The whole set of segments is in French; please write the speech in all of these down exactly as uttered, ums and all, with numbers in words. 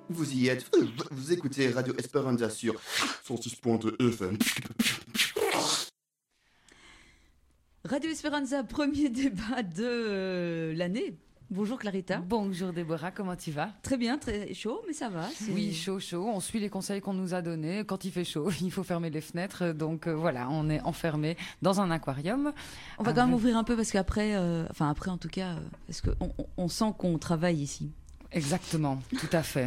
Vous y êtes. Vous écoutez Radio Esperanza sur cent six point deux F M. Radio Esperanza, premier débat de euh, l'année. Bonjour Clarita. Bonjour Déborah, comment tu vas? Très bien, très chaud, mais ça va. C'est... Oui, chaud, chaud. On suit les conseils qu'on nous a donnés. Quand il fait chaud, il faut fermer les fenêtres. Donc euh, voilà, on est enfermé dans un aquarium. On va Avec... quand même ouvrir un peu parce qu'après, euh, enfin après en tout cas, euh, parce qu'on on, on sent qu'on travaille ici. Exactement, tout à fait.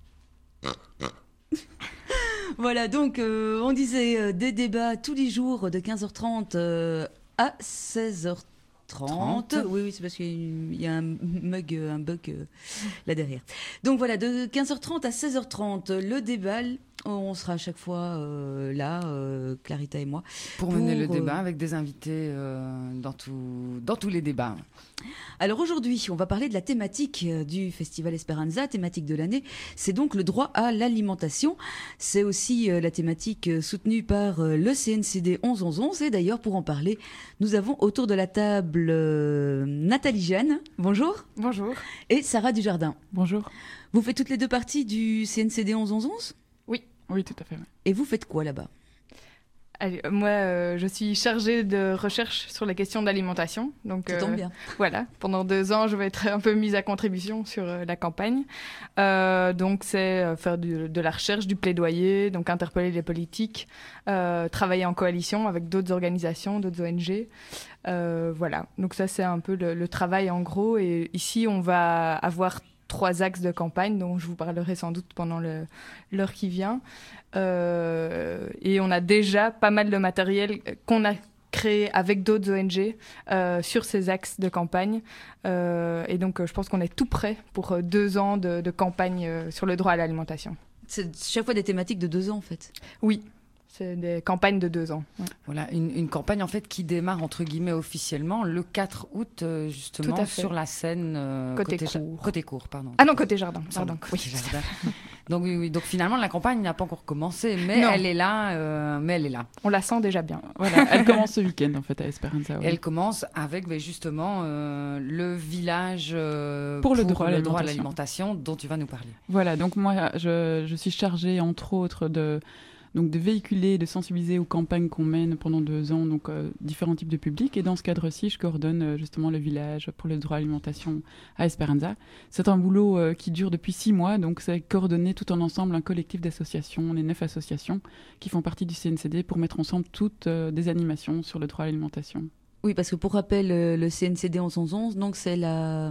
Voilà, donc euh, on disait euh, des débats tous les jours de quinze heures trente euh, à seize heures trente. Oui, oui, c'est parce qu'il y a un mug, un bug euh, là derrière. Donc voilà, de quinze heures trente à seize heures trente, le débat, on sera à chaque fois euh, là, euh, Clarita et moi. Pour, pour mener le débat euh... avec des invités euh, dans, tout, dans tous les débats. Alors aujourd'hui, on va parler de la thématique du Festival Esperanza, thématique de l'année. C'est donc le droit à l'alimentation. C'est aussi euh, la thématique soutenue par euh, le C N C D onze onze onze. Et d'ailleurs, pour en parler, nous avons autour de la table euh, Nathalie Jeanne. Bonjour. Bonjour. Et Sarah Dujardin. Bonjour. Vous faites toutes les deux parties du C N C D onze onze onze ? Oui. Oui, tout à fait. Oui. Et vous faites quoi là-bas ? Allez, moi, euh, je suis chargée de recherche sur les questions d'alimentation. Donc, ça tombe euh, bien. Voilà, pendant deux ans, je vais être un peu mise à contribution sur euh, la campagne. Euh, donc, c'est euh, faire du, de la recherche, du plaidoyer, donc interpeller les politiques, euh, travailler en coalition avec d'autres organisations, d'autres O N G. Euh, voilà, donc ça, c'est un peu le, le travail en gros. Et ici, on va avoir trois axes de campagne dont je vous parlerai sans doute pendant le, l'heure qui vient. Euh, et on a déjà pas mal de matériel qu'on a créé avec d'autres O N G euh, sur ces axes de campagne. Euh, et donc, je pense qu'on est tout prêt pour deux ans de, de campagne euh, sur le droit à l'alimentation. C'est chaque fois des thématiques de deux ans, en fait. Oui. C'est des campagnes de deux ans. Ouais. Voilà, une, une campagne en fait qui démarre entre guillemets officiellement le quatre août euh, justement sur la scène euh, côté, côté court. Côté court, pardon. Ah non, côté jardin. Pardon. Pardon. Oui, jardin. donc, oui, oui, donc finalement la campagne n'a pas encore commencé, mais non. elle est là. Euh, mais elle est là. On la sent déjà bien. Voilà, elle commence ce week-end en fait à Esperanza. Ouais. Elle commence avec ben, justement euh, le village euh, pour le pour droit, le à, droit à l'alimentation dont tu vas nous parler. Voilà, donc moi je, je suis chargée entre autres de Donc de véhiculer, de sensibiliser aux campagnes qu'on mène pendant deux ans, donc euh, différents types de publics. Et dans ce cadre-ci, je coordonne euh, justement le village pour le droit à l'alimentation à Esperanza. C'est un boulot euh, qui dure depuis six mois, donc c'est coordonner tout en ensemble un collectif d'associations, les neuf associations qui font partie du C N C D pour mettre ensemble toutes euh, des animations sur le droit à l'alimentation. Oui, parce que pour rappel, le C N C D onze onze onze, donc c'est la...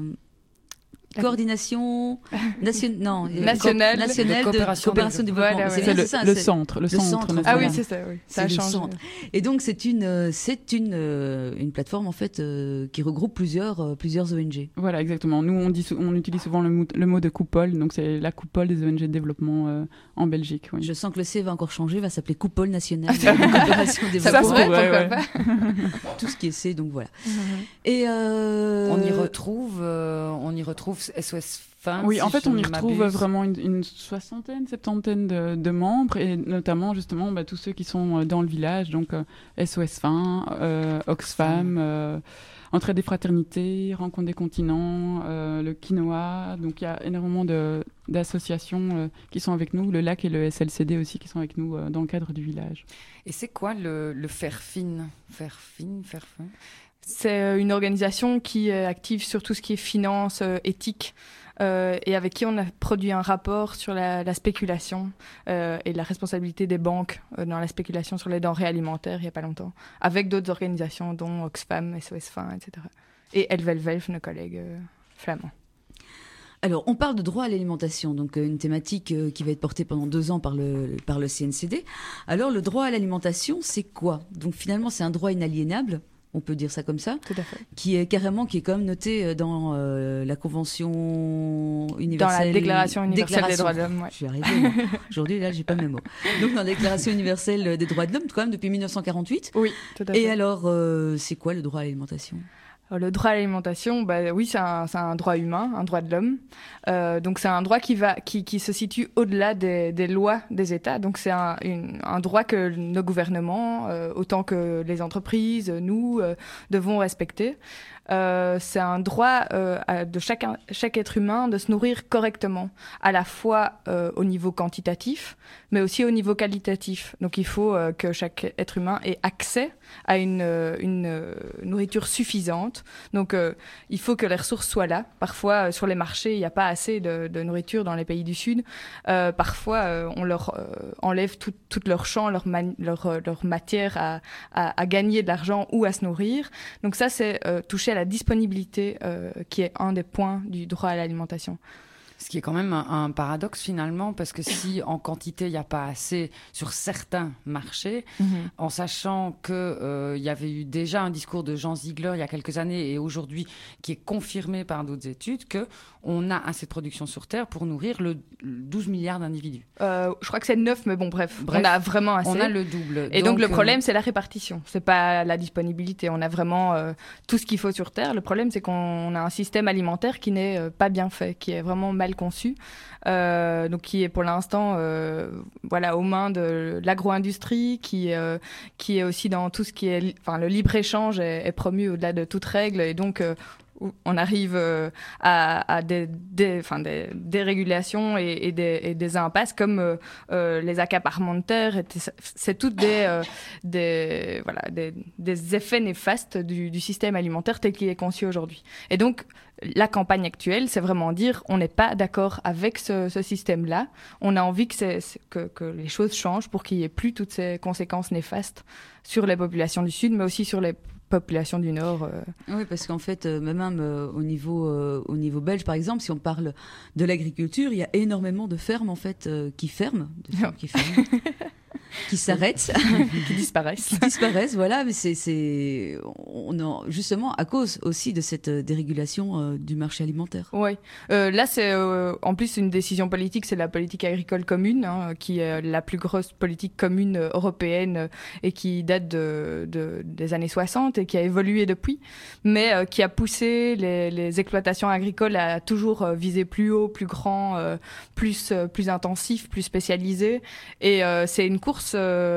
Coordination nation... non, nationale, nationale de coopération, de, coopération de développement. Voilà, ouais. C'est, c'est le, ça, le c'est centre, le, le centre. centre ah oui, c'est ça. Oui. Ça c'est a changé. Centre. Et donc c'est une, c'est une, une plateforme en fait euh, qui regroupe plusieurs, euh, plusieurs O N G. Voilà, exactement. Nous on dit, on utilise souvent le mot, le mot de coupole, donc c'est la coupole des O N G de développement euh, en Belgique. Oui. Je sens que le C va encore changer, va s'appeler coupole nationale de coopération de développement. Ça pourrait, pourquoi ouais. pas. Tout ce qui est C, donc voilà. Mm-hmm. Et euh... on y retrouve, euh, on y retrouve S O S Fin, oui, si en fait, on y retrouve m'abuse. vraiment une, une soixantaine, septantaine de, de membres, et notamment, justement, bah, tous ceux qui sont dans le village, donc euh, S O S Fin, euh, Oxfam, euh, Entraide des fraternités, Rencontre des continents, euh, le Quinoa. Donc, il y a énormément de, d'associations euh, qui sont avec nous, le L A C et le S L C D aussi qui sont avec nous euh, dans le cadre du village. Et c'est quoi le, le Fairfin Fairfin Fairfin C'est une organisation qui est active sur tout ce qui est finance, euh, éthique, Euh, et avec qui on a produit un rapport sur la, la spéculation euh, et la responsabilité des banques euh, dans la spéculation sur les denrées alimentaires il n'y a pas longtemps, avec d'autres organisations dont Oxfam, S O S Fin, et cetera. Et Elvelvelf, nos collègues euh, flamands. Alors, on parle de droit à l'alimentation, donc euh, une thématique euh, qui va être portée pendant deux ans par le, par le C N C D. Alors, le droit à l'alimentation, c'est quoi ? Donc, finalement, c'est un droit inaliénable. On peut dire ça comme ça, tout à fait. Qui est carrément, qui est quand même noté dans euh, la Convention universelle, dans la Déclaration universelle déclaration. des droits de l'homme. Ouais. Je suis arrivée. Aujourd'hui, là, j'ai pas mes mots. Donc, dans la Déclaration universelle des droits de l'homme, quand même depuis mille neuf cent quarante-huit. Oui, tout à fait. Et alors, euh, c'est quoi le droit à l'alimentation ? Alors, le droit à l'alimentation, bah, oui, c'est un, c'est un droit humain, un droit de l'homme. Euh, donc, c'est un droit qui, va, qui, qui se situe au-delà des, des lois des États. Donc, c'est un, une, un droit que nos gouvernements, euh, autant que les entreprises, nous, euh, devons respecter. euh, c'est un droit euh, à, de chaque, chaque être humain de se nourrir correctement, à la fois euh, au niveau quantitatif, mais aussi au niveau qualitatif. Donc il faut euh, que chaque être humain ait accès à une, euh, une euh, nourriture suffisante. Donc euh, il faut que les ressources soient là. Parfois, euh, sur les marchés, il n'y a pas assez de, de nourriture dans les pays du Sud. Euh, parfois, euh, on leur euh, enlève tout, tout leur champ, leur, man- leur, leur matière à, à, à gagner de l'argent ou à se nourrir. Donc ça, c'est euh, toucher à la disponibilité euh, qui est un des points du droit à l'alimentation. Ce qui est quand même un, un paradoxe finalement, parce que si en quantité il n'y a pas assez sur certains marchés, mmh. en sachant qu'il euh, y avait eu déjà un discours de Jean Ziegler il y a quelques années et aujourd'hui qui est confirmé par d'autres études, qu'on a assez de production sur Terre pour nourrir le douze milliards d'individus. Euh, je crois que c'est neuf, mais bon bref, bref, on a vraiment assez. On a le double. Et donc, donc le problème euh... c'est la répartition, c'est pas la disponibilité. On a vraiment euh, tout ce qu'il faut sur Terre. Le problème c'est qu'on a un système alimentaire qui n'est euh, pas bien fait, qui est vraiment mal conçu, euh, donc qui est pour l'instant euh, voilà, aux mains de l'agro-industrie, qui, euh, qui est aussi dans tout ce qui est... Enfin, le libre-échange est, est promu au-delà de toute règle, et donc euh, on arrive euh, à, à des, des, enfin, des, des régulations et, et, des, et des impasses comme euh, euh, les accaparements de terre. Et c'est toutes des, euh, des, voilà, des, des effets néfastes du, du système alimentaire tel qu'il est conçu aujourd'hui. Et donc, la campagne actuelle, c'est vraiment dire on n'est pas d'accord avec ce, ce système-là. On a envie que, c'est, c'est, que, que les choses changent pour qu'il n'y ait plus toutes ces conséquences néfastes sur les populations du Sud, mais aussi sur les population du Nord. Euh... Oui, parce qu'en fait, euh, même euh, au, niveau, euh, au niveau belge, par exemple, si on parle de l'agriculture, il y a énormément de fermes en fait, euh, qui ferment, de fermes qui ferment. qui s'arrêtent, qui disparaissent, qui disparaissent, voilà. Mais c'est, c'est, on a justement à cause aussi de cette dérégulation euh, du marché alimentaire. Oui, euh, là c'est euh, en plus une décision politique, c'est la politique agricole commune, hein, qui est la plus grosse politique commune euh, européenne euh, et qui date de, de, des années soixante et qui a évolué depuis, mais euh, qui a poussé les, les exploitations agricoles à toujours euh, viser plus haut, plus grand, euh, plus euh, plus intensif, plus spécialisé, et euh, c'est une course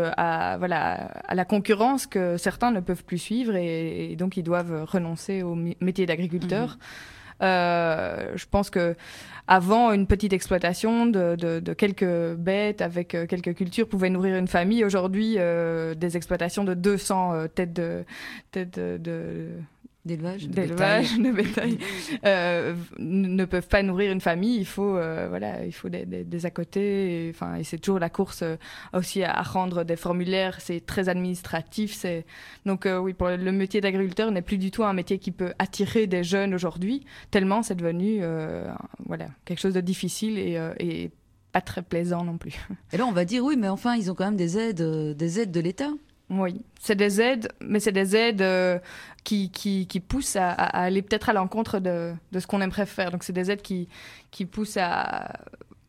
à, voilà, à la concurrence que certains ne peuvent plus suivre et, et donc ils doivent renoncer au métier d'agriculteur. Mmh. Euh, je pense que avant, une petite exploitation de, de, de quelques bêtes avec quelques cultures pouvait nourrir une famille. Aujourd'hui, euh, des exploitations de deux cents euh, têtes de... Têtes de, de d'élevage, d'élevage, de bétail, euh, ne peuvent pas nourrir une famille. Il faut, euh, voilà, il faut des, des, des à côté. Et, enfin, et c'est toujours la course euh, aussi à rendre des formulaires. C'est très administratif. C'est donc euh, oui, pour le métier d'agriculteur n'est plus du tout un métier qui peut attirer des jeunes aujourd'hui. Tellement c'est devenu, euh, voilà, quelque chose de difficile et, euh, et pas très plaisant non plus. Et là, on va dire oui, mais enfin, ils ont quand même des aides, euh, des aides de l'État. Oui, c'est des aides, mais c'est des aides euh, qui, qui, qui poussent à, à aller peut-être à l'encontre de, de ce qu'on aimerait faire. Donc, c'est des aides qui, qui poussent à,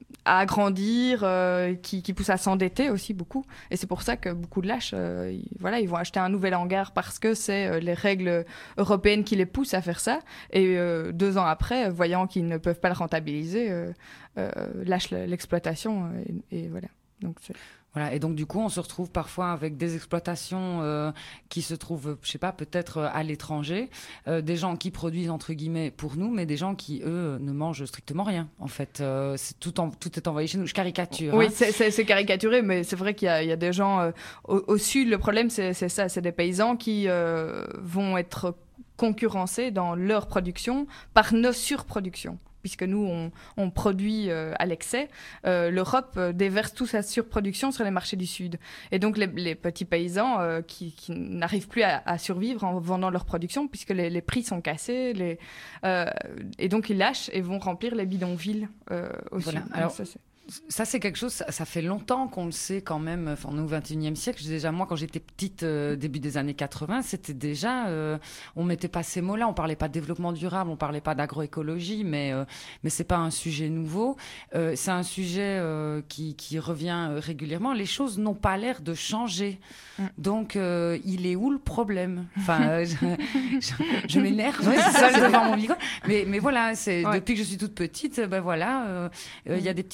à agrandir, euh, qui, qui poussent à s'endetter aussi beaucoup. Et c'est pour ça que beaucoup de lâches, euh, ils, voilà, ils vont acheter un nouvel hangar parce que c'est euh, les règles européennes qui les poussent à faire ça. Et euh, deux ans après, voyant qu'ils ne peuvent pas le rentabiliser, euh, euh, lâchent l'exploitation. Et, et voilà. Donc, c'est... Voilà, et donc du coup, on se retrouve parfois avec des exploitations euh, qui se trouvent, je sais pas, peut-être à l'étranger, euh, des gens qui produisent entre guillemets pour nous, mais des gens qui eux ne mangent strictement rien. En fait, euh, c'est tout, en, tout est envoyé chez nous. Je caricature. Oui, hein. c'est, c'est, c'est caricaturé, mais c'est vrai qu'il y a, il y a des gens euh, au, au sud. Le problème, c'est, c'est ça, c'est des paysans qui euh, vont être concurrencés dans leur production par nos surproductions. Puisque nous, on, on produit euh, à l'excès, euh, l'Europe euh, déverse toute sa surproduction sur les marchés du Sud. Et donc, les, les petits paysans euh, qui, qui n'arrivent plus à, à survivre en vendant leur production, puisque les, les prix sont cassés, les, euh, et donc ils lâchent et vont remplir les bidonvilles euh, au voilà. Sud. Alors, ça, c'est... Ça, c'est quelque chose, ça, ça fait longtemps qu'on le sait quand même, enfin, au vingt et unième siècle. Déjà, moi, quand j'étais petite, euh, début des années quatre-vingts, c'était déjà, euh, on mettait pas ces mots-là, on parlait pas de développement durable, on parlait pas d'agroécologie, mais, euh, mais c'est pas un sujet nouveau. Euh, c'est un sujet euh, qui, qui revient régulièrement. Les choses n'ont pas l'air de changer. Mm. Donc, euh, il est où le problème? Enfin, euh, je, je, je m'énerve, ouais, c'est ça, devant mon micro. Mais, mais voilà, c'est, ouais. Depuis que je suis toute petite, ben voilà, il euh, mm. y a des petits-enfants qui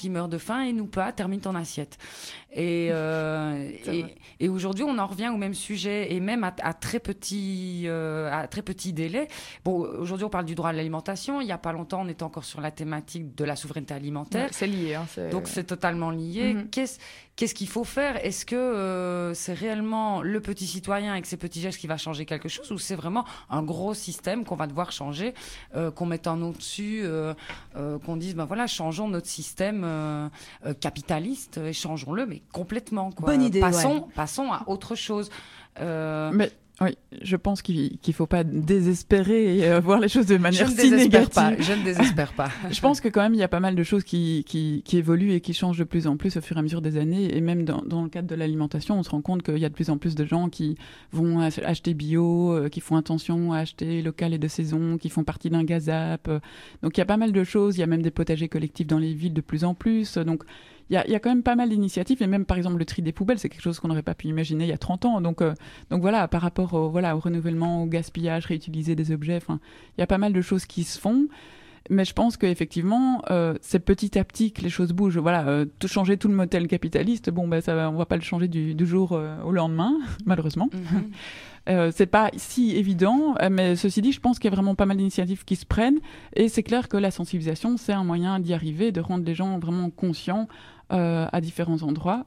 qui meurent de faim et nous pas, termine ton assiette. Et, euh, et, et aujourd'hui, on en revient au même sujet, et même à, à, très, petit, euh, à très petit délai. Bon, aujourd'hui, on parle du droit à l'alimentation. Il n'y a pas longtemps, on était encore sur la thématique de la souveraineté alimentaire. Ouais, c'est lié. Hein, c'est... Donc, c'est totalement lié. Mm-hmm. Qu'est-ce, qu'est-ce qu'il faut faire ? Est-ce que euh, c'est réellement le petit citoyen avec ses petits gestes qui va changer quelque chose, ou c'est vraiment un gros système qu'on va devoir changer, euh, qu'on mette un nom dessus, euh, euh, qu'on dise, ben voilà, changeons notre système euh, euh, capitaliste, et changeons-le, mais complètement, quoi. Bonne idée, passons, ouais. passons à autre chose. Euh... Mais oui, je pense qu'il ne faut pas désespérer et euh, voir les choses de manière je si négative. Pas, je ne désespère pas. Je pense que quand même, il y a pas mal de choses qui, qui, qui évoluent et qui changent de plus en plus au fur et à mesure des années. Et même dans, dans le cadre de l'alimentation, on se rend compte qu'il y a de plus en plus de gens qui vont acheter bio, euh, qui font attention à acheter local et de saison, qui font partie d'un gazap. Donc il y a pas mal de choses. Il y a même des potagers collectifs dans les villes de plus en plus. Donc il y a, il y a quand même pas mal d'initiatives, et même par exemple le tri des poubelles, c'est quelque chose qu'on n'aurait pas pu imaginer il y a trente ans. Donc, euh, donc voilà, par rapport au, voilà, au renouvellement, au gaspillage, réutiliser des objets, il y a pas mal de choses qui se font. Mais je pense qu'effectivement, euh, c'est petit à petit que les choses bougent. Voilà, euh, tout, changer tout le modèle capitaliste, bon, ben, ça, on ne va pas le changer du, du jour euh, au lendemain, malheureusement. Mm-hmm. Euh, c'est pas si évident, mais ceci dit, je pense qu'il y a vraiment pas mal d'initiatives qui se prennent, et c'est clair que la sensibilisation, c'est un moyen d'y arriver, de rendre les gens vraiment conscients euh, à différents endroits.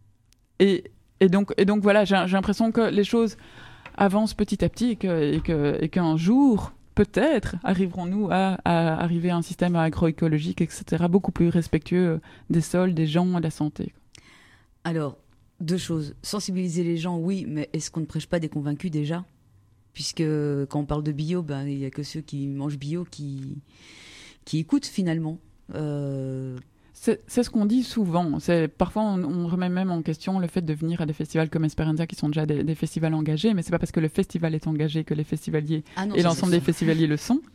Et, et, donc, et donc voilà, j'ai, j'ai l'impression que les choses avancent petit à petit, et, que, et, que, et qu'un jour, peut-être, arriverons-nous à, à arriver à un système agroécologique, et cetera, beaucoup plus respectueux des sols, des gens, de la santé. Alors, deux choses. Sensibiliser les gens, oui, mais est-ce qu'on ne prêche pas des convaincus déjà ? Puisque quand on parle de bio, ben, il n'y a que ceux qui mangent bio qui, qui écoutent finalement. Euh... C'est, c'est ce qu'on dit souvent. C'est, parfois, on, on remet même en question le fait de venir à des festivals comme Esperanza, qui sont déjà des, des festivals engagés, mais c'est pas parce que le festival est engagé que les festivaliers ah non, et l'ensemble des festivaliers le sont.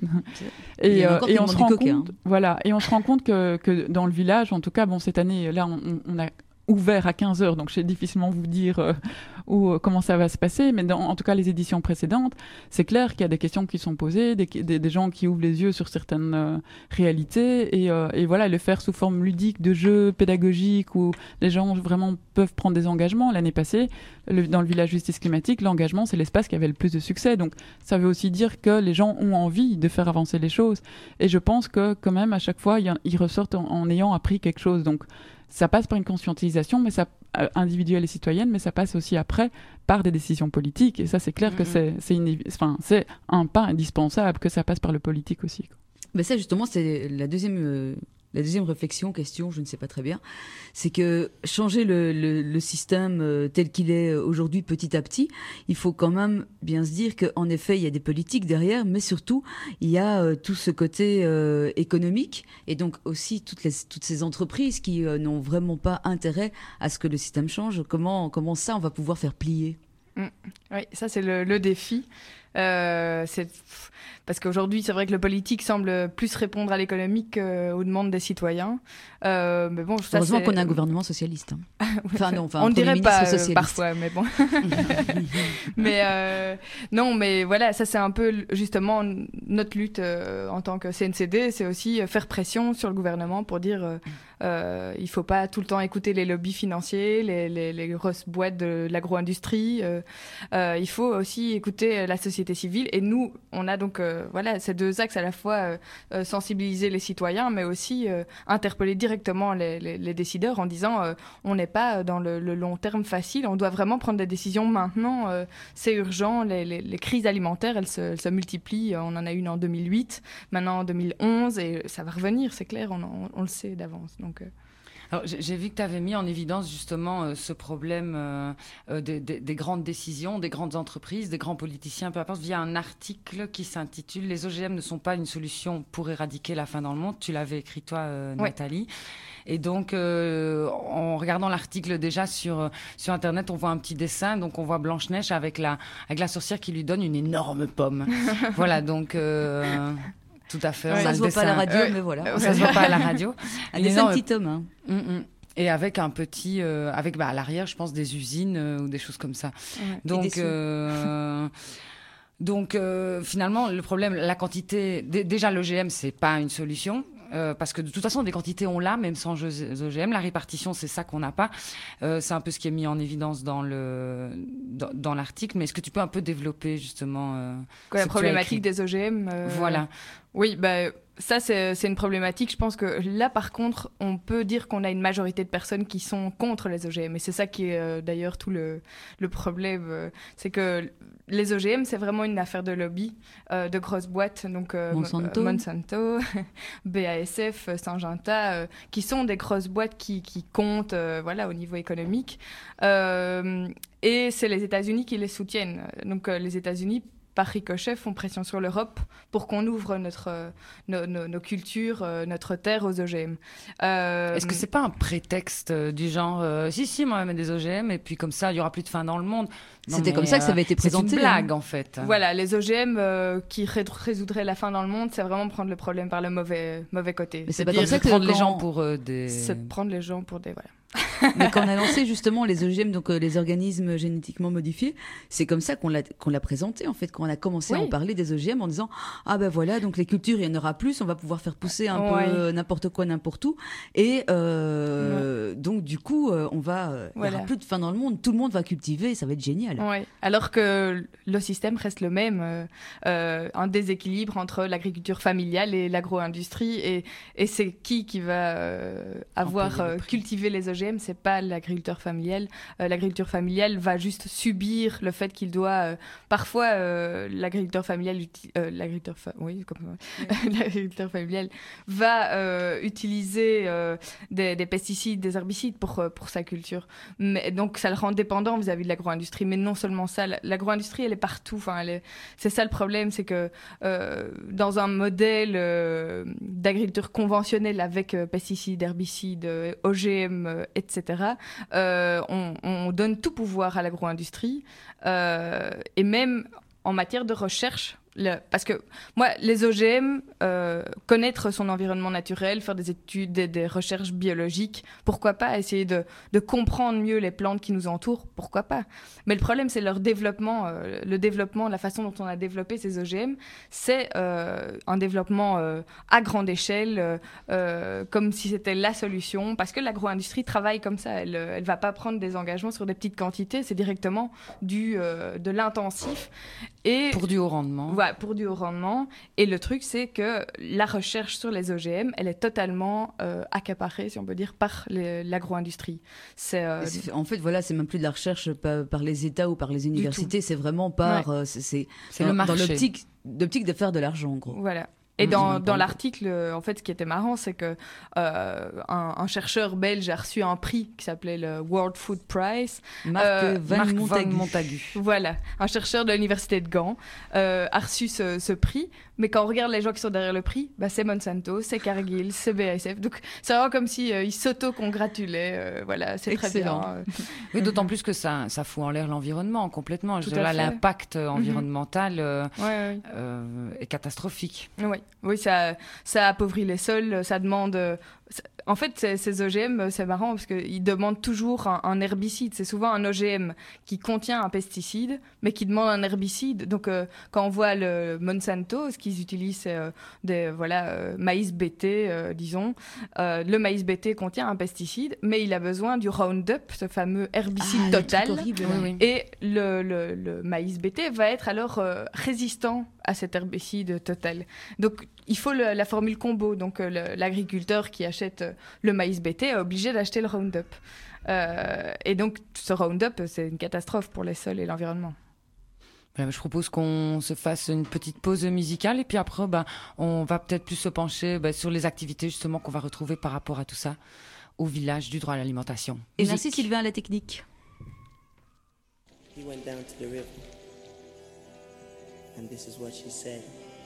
et, euh, et on se rend coquet, compte, hein. voilà, et on se rend compte que, que dans le village, en tout cas, bon, cette année, là, on, on a ouvert à quinze heures, donc je sais difficilement vous dire euh, où, euh, comment ça va se passer, mais dans, en tout cas les éditions précédentes, c'est clair qu'il y a des questions qui sont posées, des, des, des gens qui ouvrent les yeux sur certaines euh, réalités, et, euh, et voilà, le faire sous forme ludique, de jeux pédagogiques, où les gens vraiment peuvent prendre des engagements. L'année passée, le, dans le village justice climatique, l'engagement, c'est l'espace qui avait le plus de succès, donc ça veut aussi dire que les gens ont envie de faire avancer les choses, et je pense que quand même, à chaque fois, y a, ils ressortent en, en ayant appris quelque chose, donc ça passe par une conscientisation, mais ça, euh, individuelle et citoyenne, mais ça passe aussi après par des décisions politiques. Et ça, c'est clair mmh. que c'est, c'est, une, enfin, c'est un pas indispensable que ça passe par le politique aussi, quoi. Mais ça, justement, c'est la deuxième, euh, la deuxième réflexion, question, je ne sais pas très bien. C'est que changer le, le, le système euh, tel qu'il est aujourd'hui, petit à petit, il faut quand même bien se dire qu'en effet, il y a des politiques derrière, mais surtout, il y a euh, tout ce côté euh, économique, et donc aussi toutes, les, toutes ces entreprises qui euh, n'ont vraiment pas intérêt à ce que le système change. Comment, comment ça, on va pouvoir faire plier ? Mmh. Oui, ça, c'est le, le défi. Euh, c'est... Parce qu'aujourd'hui, c'est vrai que le politique semble plus répondre à l'économique qu'aux demandes des citoyens. Euh, mais bon, ça, heureusement c'est... qu'on a un gouvernement socialiste. Hein. Enfin, non, enfin, on ne dirait pas socialiste. Euh, parfois, mais bon. mais euh, non, mais voilà, ça c'est un peu justement notre lutte euh, en tant que C N C D, c'est aussi faire pression sur le gouvernement pour dire euh, euh, il faut pas tout le temps écouter les lobbies financiers, les, les, les grosses boîtes de, de l'agro-industrie. Euh, euh, il faut aussi écouter la société civile. Et nous, on a donc euh, voilà ces deux axes, à la fois euh, sensibiliser les citoyens, mais aussi euh, interpeller directement les, les, les décideurs en disant euh, on n'est pas dans le, le long terme facile, on doit vraiment prendre des décisions maintenant, euh, c'est urgent, les, les, les crises alimentaires, elles se, elles se multiplient, on en a une en deux mille huit, maintenant en deux mille onze, et ça va revenir, c'est clair, on, on, on le sait d'avance. Donc, euh... Alors, j'ai vu que tu avais mis en évidence justement euh, ce problème euh, euh, des, des, des grandes décisions, des grandes entreprises, des grands politiciens, peu importe, via un article qui s'intitule « Les O G M ne sont pas une solution pour éradiquer la faim dans le monde ». Tu l'avais écrit toi, euh, ouais. Nathalie. Et donc, euh, en regardant l'article déjà sur, sur Internet, on voit un petit dessin. Donc, on voit Blanche-Neige avec la, avec la sorcière qui lui donne une énorme pomme. Voilà, donc... Euh, tout à fait. Ouais, ça se voit pas à la radio, ouais. mais voilà. Ouais. Ça se voit pas à la radio. Un dessin petit tome. Hein. Mm, mm. Et avec un petit, euh, avec bah, à l'arrière, je pense des usines euh, ou des choses comme ça. Ouais. Donc, euh, donc euh, finalement, le problème, la quantité. D- déjà, l'O G M, c'est pas une solution. Euh, parce que de toute façon, des quantités, on l'a, même sans O G M. La répartition, c'est ça qu'on n'a pas. Euh, c'est un peu ce qui est mis en évidence dans, le, dans, dans l'article. Mais est-ce que tu peux un peu développer, justement euh, Quoi, la problématique des O G M euh... Voilà. Oui, bah, ça, c'est, c'est une problématique. Je pense que là, par contre, on peut dire qu'on a une majorité de personnes qui sont contre les O G M. Et c'est ça qui est euh, d'ailleurs tout le, le problème. Euh, c'est que les O G M, c'est vraiment une affaire de lobby, euh, de grosses boîtes. Donc, euh, Monsanto, Monsanto B A S F, Syngenta, euh, qui sont des grosses boîtes qui, qui comptent euh, voilà, au niveau économique. Euh, et c'est les États-Unis qui les soutiennent. Donc, euh, les États-Unis, par ricochet, font pression sur l'Europe pour qu'on ouvre notre, euh, nos, nos, nos cultures, euh, notre terre aux O G M. Euh, Est-ce que c'est pas un prétexte euh, du genre euh, si si, moi je vais mettre des O G M et puis comme ça il y aura plus de faim dans le monde. Non, C'était mais, comme ça que ça avait été présenté. C'est une blague hein. en fait. Voilà, les O G M euh, qui ré- résoudraient la faim dans le monde, c'est vraiment prendre le problème par le mauvais mauvais côté. Mais c'est c'est pas dire, comme ça que prendre les quand- gens pour euh, des. c'est prendre les gens pour des voilà. Mais quand on a lancé justement les O G M, donc euh, les organismes génétiquement modifiés, c'est comme ça qu'on l'a, qu'on l'a présenté en fait, quand on a commencé Oui. à en parler des O G M en disant ah ben voilà, donc les cultures il y en aura plus, on va pouvoir faire pousser un Ouais. peu euh, n'importe quoi n'importe où, et euh, donc du coup euh, on va, euh, il y Voilà. aura plus de faim dans le monde, tout le monde va cultiver, ça va être génial. Ouais. Alors que le système reste le même, euh, euh, un déséquilibre entre l'agriculture familiale et l'agro-industrie, et, et c'est qui qui va euh, avoir payer le euh, prix. cultivé les O G M, c'est pas l'agriculteur familial. Euh, l'agriculteur familial va juste subir le fait qu'il doit, euh, parfois euh, l'agriculteur familial, uti- euh, l'agriculteur, fa- oui, comme l'agriculteur familial va euh, utiliser euh, des, des pesticides, des herbicides pour euh, pour sa culture. Mais donc ça le rend dépendant vis-à-vis de l'agro-industrie. Mais non seulement ça, la- l'agro-industrie elle est partout. Enfin, elle est- c'est ça le problème, c'est que euh, dans un modèle euh, d'agriculture conventionnelle avec euh, pesticides, herbicides, euh, O G M, euh, et cetera, euh, on, on donne tout pouvoir à l'agro-industrie euh, et même en matière de recherche. Le, parce que moi, les O G M, euh, connaître son environnement naturel, faire des études, des, des recherches biologiques, pourquoi pas essayer de, de comprendre mieux les plantes qui nous entourent, pourquoi pas. Mais le problème, c'est leur développement, euh, le développement, la façon dont on a développé ces O G M, c'est euh, un développement euh, à grande échelle, euh, euh, comme si c'était la solution, parce que l'agro-industrie travaille comme ça, elle ne va pas prendre des engagements sur des petites quantités, c'est directement du, euh, de l'intensif. Et Pour du haut rendement. voilà, pour du haut rendement. Et le truc, c'est que la recherche sur les O G M, elle est totalement euh, accaparée, si on peut dire, par les- l'agro-industrie. C'est, euh, C'est- En fait, voilà, c'est même plus de la recherche par, par les États ou par les universités, c'est vraiment par, euh, c'est, c'est, C'est dans, le marché. dans l'optique, d'optique de faire de l'argent, en gros. Voilà. Et Mmh, dans, c'est même dans pas l'article, euh, en fait, ce qui était marrant, c'est que euh, un, un chercheur belge a reçu un prix qui s'appelait le World Food Prize. Marc Euh, Van Marc Van Montagu. Montagu. Voilà, un chercheur de l'université de Gand euh, a reçu ce, ce prix. Mais quand on regarde les gens qui sont derrière le prix, bah, c'est Monsanto, c'est Cargill, c'est B A S F. Donc c'est vraiment comme si euh, ils s'auto-congratulaient. euh, voilà, c'est très Excellent. bien. euh. Oui, d'autant plus que ça, ça fout en l'air l'environnement complètement. Je Tout veux à dire, là, fait. l'impact euh, environnemental euh, Ouais, ouais. euh, est catastrophique. Oui, oui, ça, ça appauvrit les sols, ça demande. euh, ça- En fait, ces, ces O G M, c'est marrant parce qu'ils demandent toujours un, un herbicide. C'est souvent un O G M qui contient un pesticide, mais qui demande un herbicide. Donc, euh, quand on voit le Monsanto, ce qu'ils utilisent, c'est euh, des voilà, euh, maïs B T, euh, disons. Euh, le maïs B T contient un pesticide, mais il a besoin du Roundup, ce fameux herbicide Ah, le truc total. horrible, Oui, là. oui. Et le, le, le maïs B T va être alors euh, résistant à cet herbicide total. Donc, il faut le- la formule combo. Donc, euh, le- l'agriculteur qui achète euh, le maïs B T est obligé d'acheter le Roundup. Euh, et donc, ce Roundup, c'est une catastrophe pour les sols et l'environnement. Ben, je propose qu'on se fasse une petite pause musicale et puis après, ben, on va peut-être plus se pencher ben, sur les activités justement qu'on va retrouver par rapport à tout ça au village du droit à l'alimentation. Et Musique. merci Sylvain à la technique. He went down to the river, and this is what she said.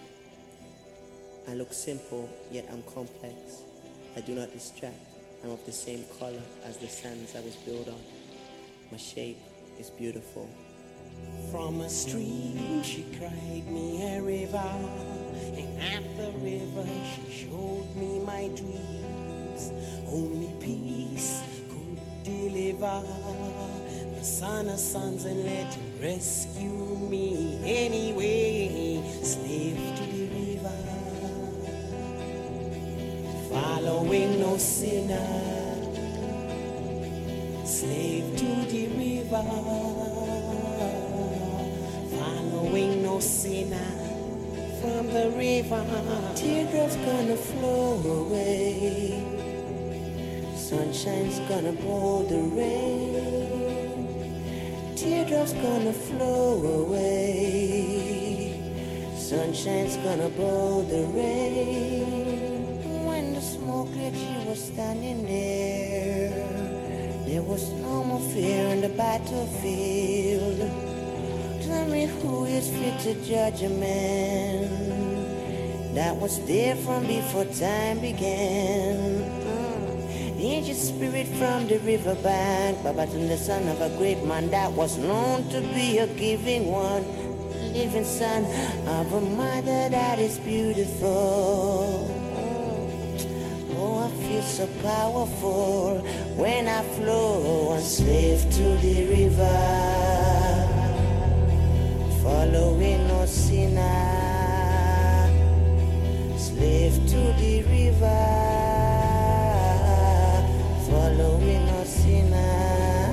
I look simple, yet I'm complex. I do not distract. I'm of the same color as the sands I was built on. My shape is beautiful. From a stream she cried me a river, and at the river she showed me my dreams. Only peace could deliver. The son of sons and let him rescue me anyway. Slave to the river, following no sinner, slave to the river, following no sinner from the river. Teardrops gonna flow away, sunshine's gonna blow the rain. Teardrops gonna flow away, sunshine's gonna blow the rain. When the smoke cleared, she was standing there. There was no more fear on the battlefield. Tell me who is fit to judge a man that was there from before time began. Mm. The ancient spirit from the riverbank, Babatunde, the son of a great man that was known to be a giving one, living son of a mother that is beautiful. Mm. Oh, I feel so powerful when I flow, a slave to the river, following no sinner, slave to the river, following no sinner.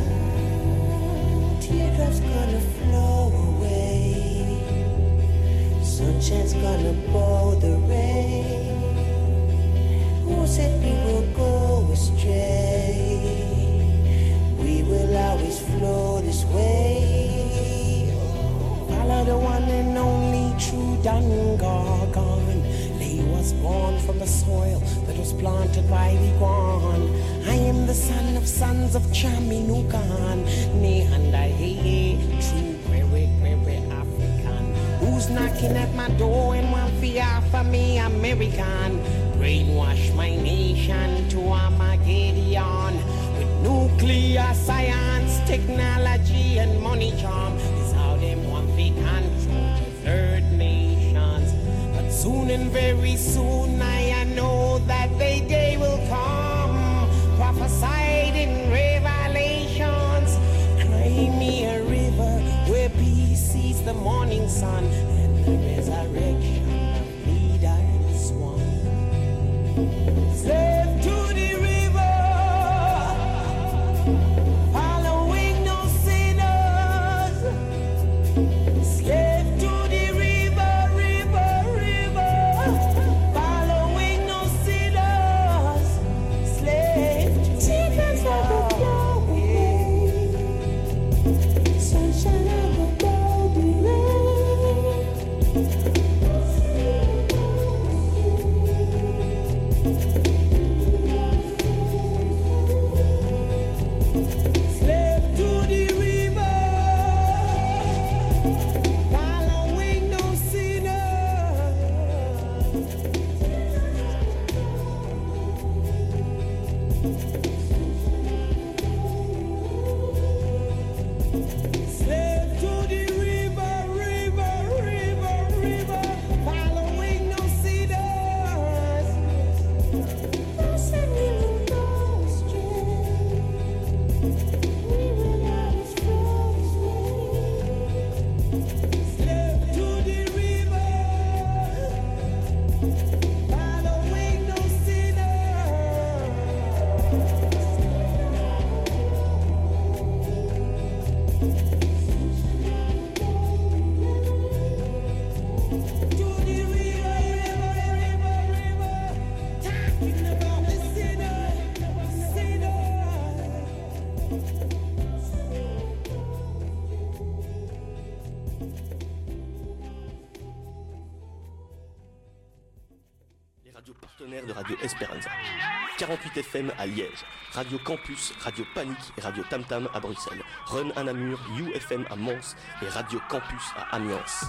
Teardrops gonna flow away, sunshine's gonna blow the rain. Who said we will go astray? We will always flow this way. Follow the one and only true Dangagan. He was born from the soil that was planted by the Guan. I am the son of sons of Chaminukan. Nehandahe, true very, very African. Who's knocking at my door and want fear for me, American? Brainwash my nation to Armageddon. With nuclear science, technology and money charm is how them want to control the third nations. But soon and very soon I know that the day will come, prophesied in revelations. Cry me a river where peace sees the morning sun and the resurrection of leaders one. Slave to the river, following no sinners. Slave to the river, river, river, following no sinners. Slave to the river, sunshine of the golden rain. Slave to the river, following no sinners. Slave to the river, river, river, river, following no sinners. Blessed we will go astray. We will always flow this way. Slave to the river, following no sinners. To the river, river, river, river, talking about the sinner, sinner. Les radios partenaires de Radio Esperanza. quarante-huit F M à Liège, Radio Campus, Radio Panique et Radio Tam Tam à Bruxelles, Run à Namur, U F M à Mons et Radio Campus à Amiens.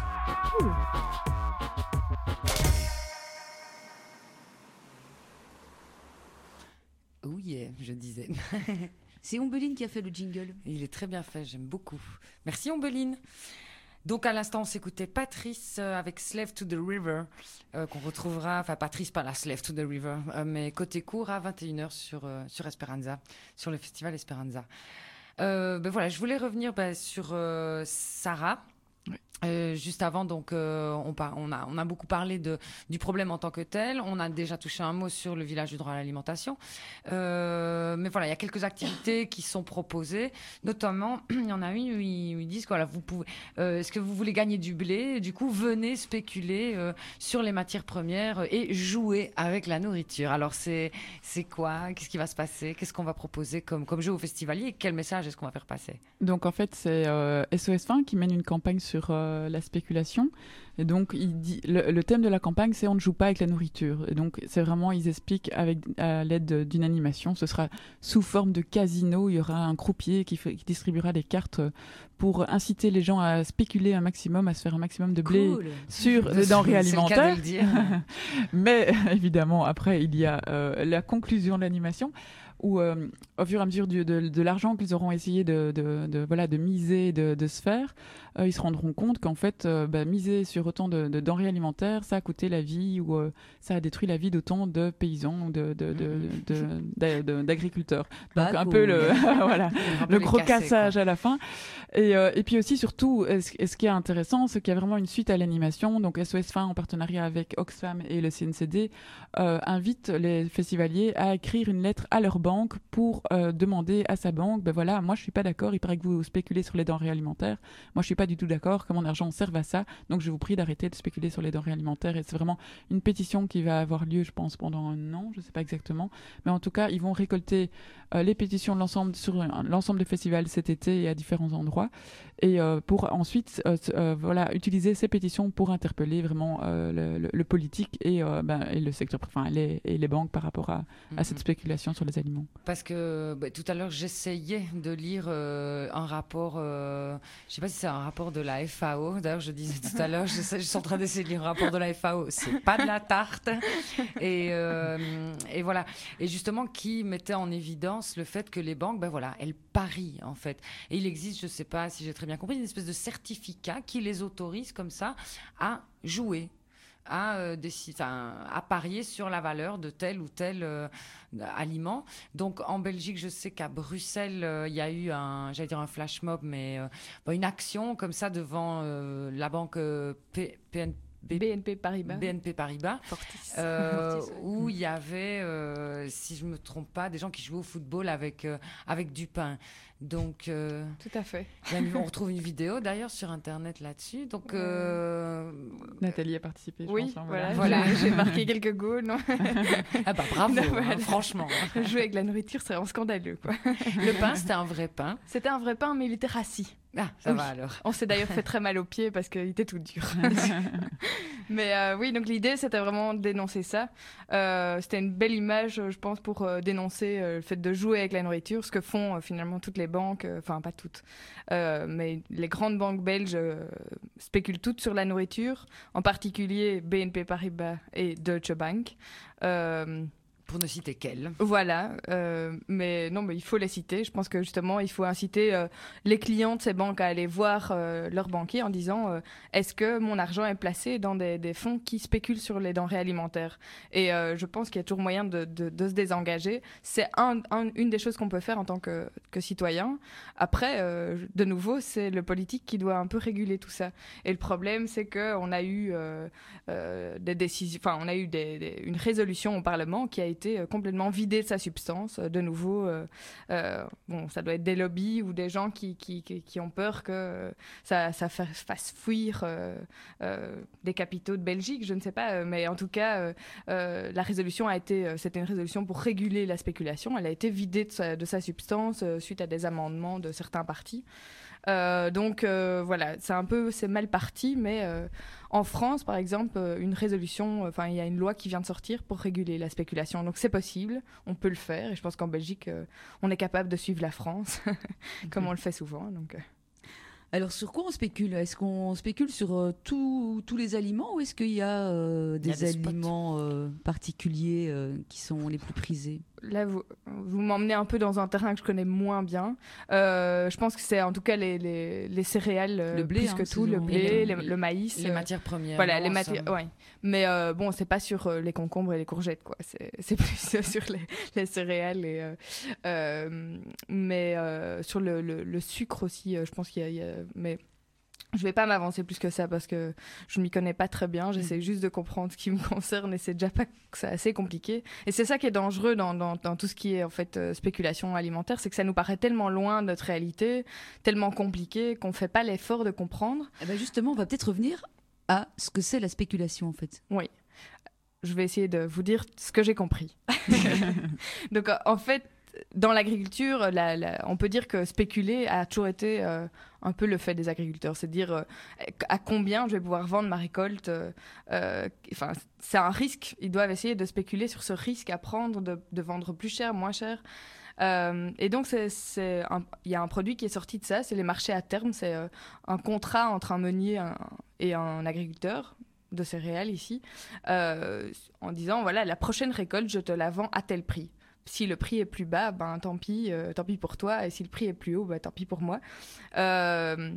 Oh yeah, je disais. C'est Ombeline qui a fait le jingle. Il est très bien fait, j'aime beaucoup. Merci Ombeline. Donc à l'instant, on s'écoutait Patrice euh, avec Slave to the River, euh, qu'on retrouvera, enfin Patrice, pas la Slave to the River, euh, mais côté court à vingt et une heures sur, euh, sur Esperanza, sur le festival Esperanza. Euh, ben voilà, je voulais revenir ben, sur euh, Sarah. Oui. Euh, juste avant, donc, euh, on, par, on, a, on a beaucoup parlé de, du problème en tant que tel. On a déjà touché un mot sur le village du droit à l'alimentation. Euh, mais voilà, il y a quelques activités qui sont proposées. Notamment, il y en a une où ils, où ils disent, voilà, vous pouvez, euh, est-ce que vous voulez gagner du blé? Du coup, venez spéculer euh, sur les matières premières et jouer avec la nourriture. Alors, c'est, c'est quoi? Qu'est-ce qui va se passer? Qu'est-ce qu'on va proposer comme, comme jeu aux festivaliers? Et quel message est-ce qu'on va faire passer? Donc, en fait, c'est euh, S O S Faim qui mène une campagne sur euh, la spéculation. Et donc, il dit, le, le thème de la campagne, c'est on ne joue pas avec la nourriture. Et donc, c'est vraiment, ils expliquent avec, à l'aide d'une animation. Ce sera sous forme de casino. Il y aura un croupier qui, fait, qui distribuera des cartes pour inciter les gens à spéculer un maximum, à se faire un maximum de blé Cool. sur les denrées alimentaires. C'est le cas de le dire. Mais évidemment, après, il y a euh, la conclusion de l'animation où, euh, au fur et à mesure du, de, de l'argent qu'ils auront essayé de, de, de, voilà, de miser, de, de se faire, euh, ils se rendront compte qu'en fait, euh, bah, miser sur autant de, de denrées alimentaires, ça a coûté la vie ou euh, ça a détruit la vie d'autant de paysans, de, de, de, de, de, de, d'agriculteurs. Donc Pas un cool. peu le, voilà, Un peu le les gros casser, cassage quoi. à la fin. Et, euh, et puis aussi, surtout, ce, ce qui est intéressant, c'est qu'il y a vraiment une suite à l'animation. Donc S O S Faim, en partenariat avec Oxfam et le C N C D, euh, invite les festivaliers à écrire une lettre à leur banque pour euh, demander à sa banque, ben voilà, moi je suis pas d'accord, il paraît que vous spéculez sur les denrées alimentaires, moi je suis pas du tout d'accord que mon argent serve à ça, donc je vous prie d'arrêter de spéculer sur les denrées alimentaires. Et c'est vraiment une pétition qui va avoir lieu, je pense, pendant un an, je sais pas exactement, mais en tout cas, ils vont récolter euh, les pétitions de l'ensemble sur euh, l'ensemble des festivals cet été et à différents endroits, et euh, pour ensuite euh, euh, voilà, utiliser ces pétitions pour interpeller vraiment euh, le, le, le politique et, euh, ben, et le secteur, enfin les, et les banques par rapport à, à cette spéculation sur les aliments. Parce que bah, tout à l'heure, j'essayais de lire euh, un rapport, euh, je ne sais pas si c'est un rapport de la F A O. D'ailleurs, je disais tout à l'heure, je, je suis en train d'essayer de lire un rapport de la F A O. C'est pas de la tarte. Et, euh, et voilà. Et justement, qui mettait en évidence le fait que les banques, ben voilà, elles parient en fait. Et il existe, je ne sais pas si j'ai très bien compris, une espèce de certificat qui les autorise comme ça à jouer. À, euh, décider, enfin, à parier sur la valeur de tel ou tel euh, aliment. Donc en Belgique, je sais qu'à Bruxelles, euh, il y a eu un, j'allais dire un flash mob, mais euh, bon, une action comme ça devant euh, la banque euh, P- PN B N P Paribas. B N P Paribas, Fortis. euh, où il y avait, euh, si je me trompe pas, des gens qui jouaient au football avec euh, avec du pain. Donc, euh, Tout à fait. il y a une- on retrouve une vidéo d'ailleurs sur internet là-dessus. Donc, euh, Nathalie a participé, je Oui, pense. hein, voilà. Voilà. J'ai, j'ai marqué quelques goals. Non ah bah bravo, Non, hein, voilà. franchement. Jouer avec la nourriture, c'est vraiment scandaleux, quoi. Le pain, c'était un vrai pain. C'était un vrai pain, mais il était rassis. Ah, ça Oui. va alors. On s'est d'ailleurs fait très mal aux pieds parce qu'il était tout dur. Mais euh, oui, donc l'idée, c'était vraiment de dénoncer ça. Euh, c'était une belle image, je pense, pour euh, dénoncer euh, le fait de jouer avec la nourriture, ce que font euh, finalement toutes les banques, euh, enfin pas toutes, euh, mais les grandes banques belges euh, spéculent toutes sur la nourriture, en particulier B N P Paribas et Deutsche Bank. Euh, Pour ne citer qu'elle. Voilà, euh, mais non, mais il faut les citer. Je pense que justement, il faut inciter euh, les clients de ces banques à aller voir euh, leur banquier en disant euh, est-ce que mon argent est placé dans des, des fonds qui spéculent sur les denrées alimentaires. Et euh, je pense qu'il y a toujours moyen de, de, de se désengager. C'est un, un, une des choses qu'on peut faire en tant que, que citoyen. Après, euh, de nouveau, c'est le politique qui doit un peu réguler tout ça. Et le problème, c'est qu'on a eu euh, euh, des décisions, enfin, on a eu des, des, une résolution au Parlement qui a été été complètement vidé de sa substance. De nouveau, euh, euh, bon, ça doit être des lobbies ou des gens qui, qui, qui, qui ont peur que ça, ça fasse fuir euh, euh, des capitaux de Belgique, je ne sais pas, mais en tout cas, euh, euh, la résolution a été, c'était une résolution pour réguler la spéculation. Elle a été vidée de sa, de sa substance euh, suite à des amendements de certains partis. Euh, donc euh, voilà, c'est un peu, c'est mal parti, mais euh, en France, par exemple, une résolution, enfin, il y a une loi qui vient de sortir pour réguler la spéculation. Donc c'est possible, on peut le faire, et je pense qu'en Belgique, euh, on est capable de suivre la France, comme on le fait souvent. Donc. Alors, sur quoi on spécule? Est-ce qu'on spécule sur euh, tous les aliments ou est-ce qu'il y a euh, des, y a des aliments euh, particuliers euh, qui sont les plus prisés? Là, vous, vous m'emmenez un peu dans un terrain que je connais moins bien. Euh, je pense que c'est en tout cas les, les, les céréales, le blé, plus hein, que tout, le blé, le, le maïs. Les matières premières. Voilà, non, les matières, ça... ouais. Mais euh, bon, c'est pas sur euh, les concombres et les courgettes, quoi. C'est, c'est plus sur les, les céréales. Et, euh, euh, mais euh, sur le, le, le sucre aussi, euh, je pense qu'il y a... Il y a mais Je ne vais pas m'avancer plus que ça parce que je ne m'y connais pas très bien. J'essaie juste de comprendre ce qui me concerne et c'est déjà pas c'est assez compliqué. Et c'est ça qui est dangereux dans, dans, dans tout ce qui est en fait euh, spéculation alimentaire, c'est que ça nous paraît tellement loin de notre réalité, tellement compliqué qu'on ne fait pas l'effort de comprendre. Eh ben justement, on va peut-être revenir à ce que c'est la spéculation en fait. Oui. Je vais essayer de vous dire ce que j'ai compris. Donc en fait, dans l'agriculture, la, la, on peut dire que spéculer a toujours été euh, un peu le fait des agriculteurs. C'est dire euh, à combien je vais pouvoir vendre ma récolte. Euh, euh, enfin, c'est un risque. Ils doivent essayer de spéculer sur ce risque à prendre, de, de vendre plus cher, moins cher. Euh, et donc, il y a un produit qui est sorti de ça, c'est les marchés à terme. C'est euh, un contrat entre un meunier un, et un agriculteur de céréales ici, euh, en disant, voilà, la prochaine récolte, je te la vends à tel prix. Si le prix est plus bas, ben tant pis, euh, tant pis pour toi. Et si le prix est plus haut, ben tant pis pour moi. Euh,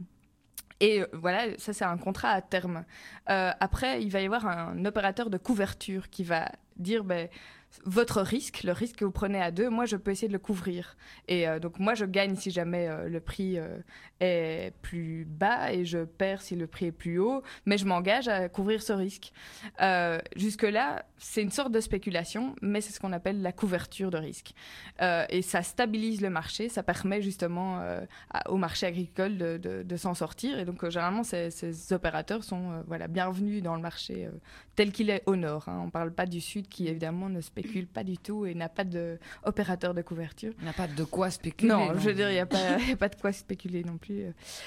et voilà, ça c'est un contrat à terme. Euh, après, il va y avoir un opérateur de couverture qui va dire, ben, votre risque, le risque que vous prenez à deux, moi je peux essayer de le couvrir. Et euh, donc moi je gagne si jamais euh, le prix euh, est plus bas et je perds si le prix est plus haut, mais je m'engage à couvrir ce risque. Euh, jusque-là, c'est une sorte de spéculation, mais c'est ce qu'on appelle la couverture de risque. Euh, et ça stabilise le marché, ça permet justement euh, à, au marché agricole de, de, de s'en sortir. Et donc euh, généralement ces, ces opérateurs sont euh, voilà, bienvenus dans le marché euh, tel qu'il est au nord. Hein. On ne parle pas du sud qui évidemment ne spécule pas du tout et n'a pas d'opérateur de, de couverture. Il n'y a pas de quoi spéculer. Non, non. je veux dire, il n'y a, a pas de quoi spéculer non plus.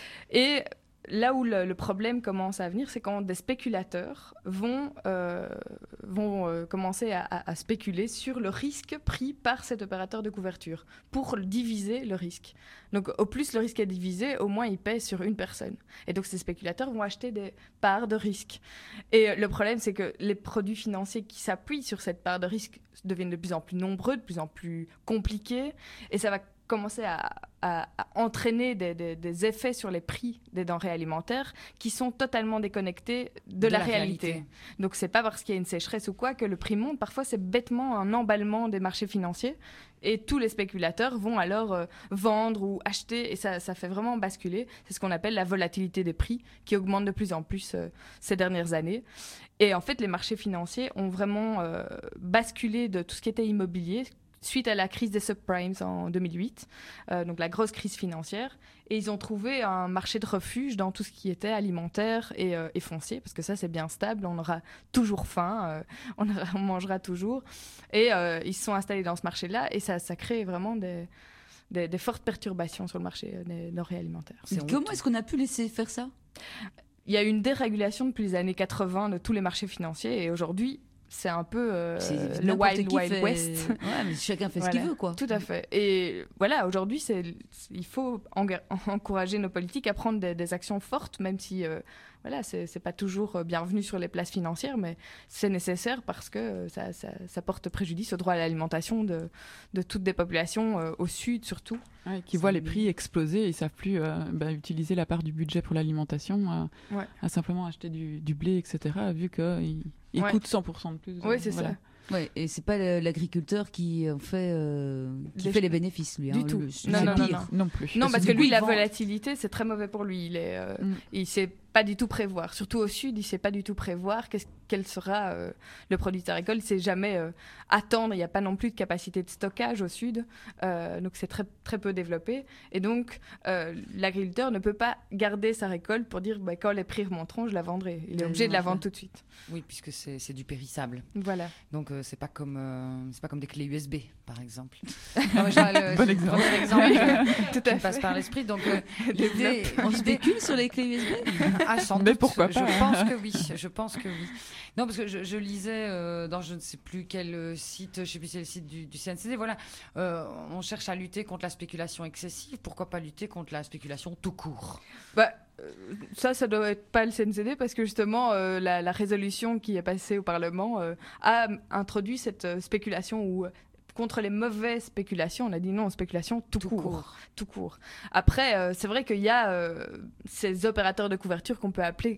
Et là où le, le problème commence à venir, c'est quand des spéculateurs vont, euh, vont euh, commencer à, à, à spéculer sur le risque pris par cet opérateur de couverture pour diviser le risque. Donc au plus le risque est divisé, au moins il pèse sur une personne. Et donc ces spéculateurs vont acheter des parts de risque. Et le problème, c'est que les produits financiers qui s'appuient sur cette part de risque deviennent de plus en plus nombreux, de plus en plus compliqués, et ça va commencer à, à, à entraîner des, des, des effets sur les prix des denrées alimentaires qui sont totalement déconnectés de, de la, la réalité. réalité. Donc c'est pas parce qu'il y a une sécheresse ou quoi que le prix monte. Parfois c'est bêtement un emballement des marchés financiers et tous les spéculateurs vont alors euh, vendre ou acheter et ça, ça fait vraiment basculer. C'est ce qu'on appelle la volatilité des prix qui augmente de plus en plus euh, ces dernières années. Et en fait les marchés financiers ont vraiment euh, basculé de tout ce qui était immobilier suite à la crise des subprimes en deux mille huit, euh, donc la grosse crise financière. Et ils ont trouvé un marché de refuge dans tout ce qui était alimentaire et, euh, et foncier, parce que ça, c'est bien stable, on aura toujours faim, euh, on, aura, on mangera toujours. Et euh, ils se sont installés dans ce marché-là, et ça, ça crée vraiment des, des, des fortes perturbations sur le marché des denrées alimentaires. Comment est-ce qu'on a pu laisser faire ça ? Il y a eu une dérégulation depuis les années quatre-vingts de tous les marchés financiers, et aujourd'hui, c'est un peu euh, le Wild Wild fait... West. Ouais, mais chacun fait voilà. ce qu'il veut, quoi. Tout à fait. Et voilà, aujourd'hui, c'est, il faut enga- encourager nos politiques à prendre des, des actions fortes, même si euh, voilà, c'est, c'est pas toujours bienvenu sur les places financières, mais c'est nécessaire parce que ça, ça, ça porte préjudice au droit à l'alimentation de, de toutes des populations, euh, au sud surtout. Ouais, qui voient les prix exploser et ils savent plus euh, bah, utiliser la part du budget pour l'alimentation à, ouais. à simplement acheter du, du blé, et cetera, vu qu'il il ouais. coûte cent pour cent de plus. Oui, c'est voilà. ça. Ouais, et c'est pas l'agriculteur qui en fait euh, qui les fait les bénéfices, lui. Du hein, tout. Le, non, non, non, non, non plus. Non, parce, parce que, que lui, la vend... volatilité, c'est très mauvais pour lui. Il est, euh, mm. il sait pas du tout prévoir. Surtout au sud, il sait pas du tout prévoir qu'est-ce, quel sera euh, le produit de sa récolte. Il sait jamais euh, attendre. Il n'y a pas non plus de capacité de stockage au sud, euh, donc c'est très très peu développé. Et donc euh, l'agriculteur ne peut pas garder sa récolte pour dire bah, quand les prix remonteront, je la vendrai. Il est obligé de la vendre tout de suite. Oui, puisque c'est, c'est du périssable. Voilà. Donc euh, c'est pas comme euh, c'est pas comme des clés U S B, par exemple. non, le, bon exemple. Premier exemple euh, tout qui à me passe par l'esprit. Donc euh, l'idée, on spécule sur les clés U S B. Ah, sans mais doute, pourquoi je pas pense que oui. Je pense que oui. Non, parce que je, je lisais euh, dans je ne sais plus quel site, je sais plus si c'est le site du, du C N C D. Voilà, euh, on cherche à lutter contre la spéculation excessive. Pourquoi pas lutter contre la spéculation tout court ? Bah, euh, ça, ça doit être pas le C N C D parce que justement, euh, la, la résolution qui est passée au Parlement euh, a introduit cette euh, spéculation où contre les mauvaises spéculations, on a dit non, spéculation tout, tout court, court. Tout court. Après, euh, c'est vrai qu'il y a euh, ces opérateurs de couverture qu'on peut appeler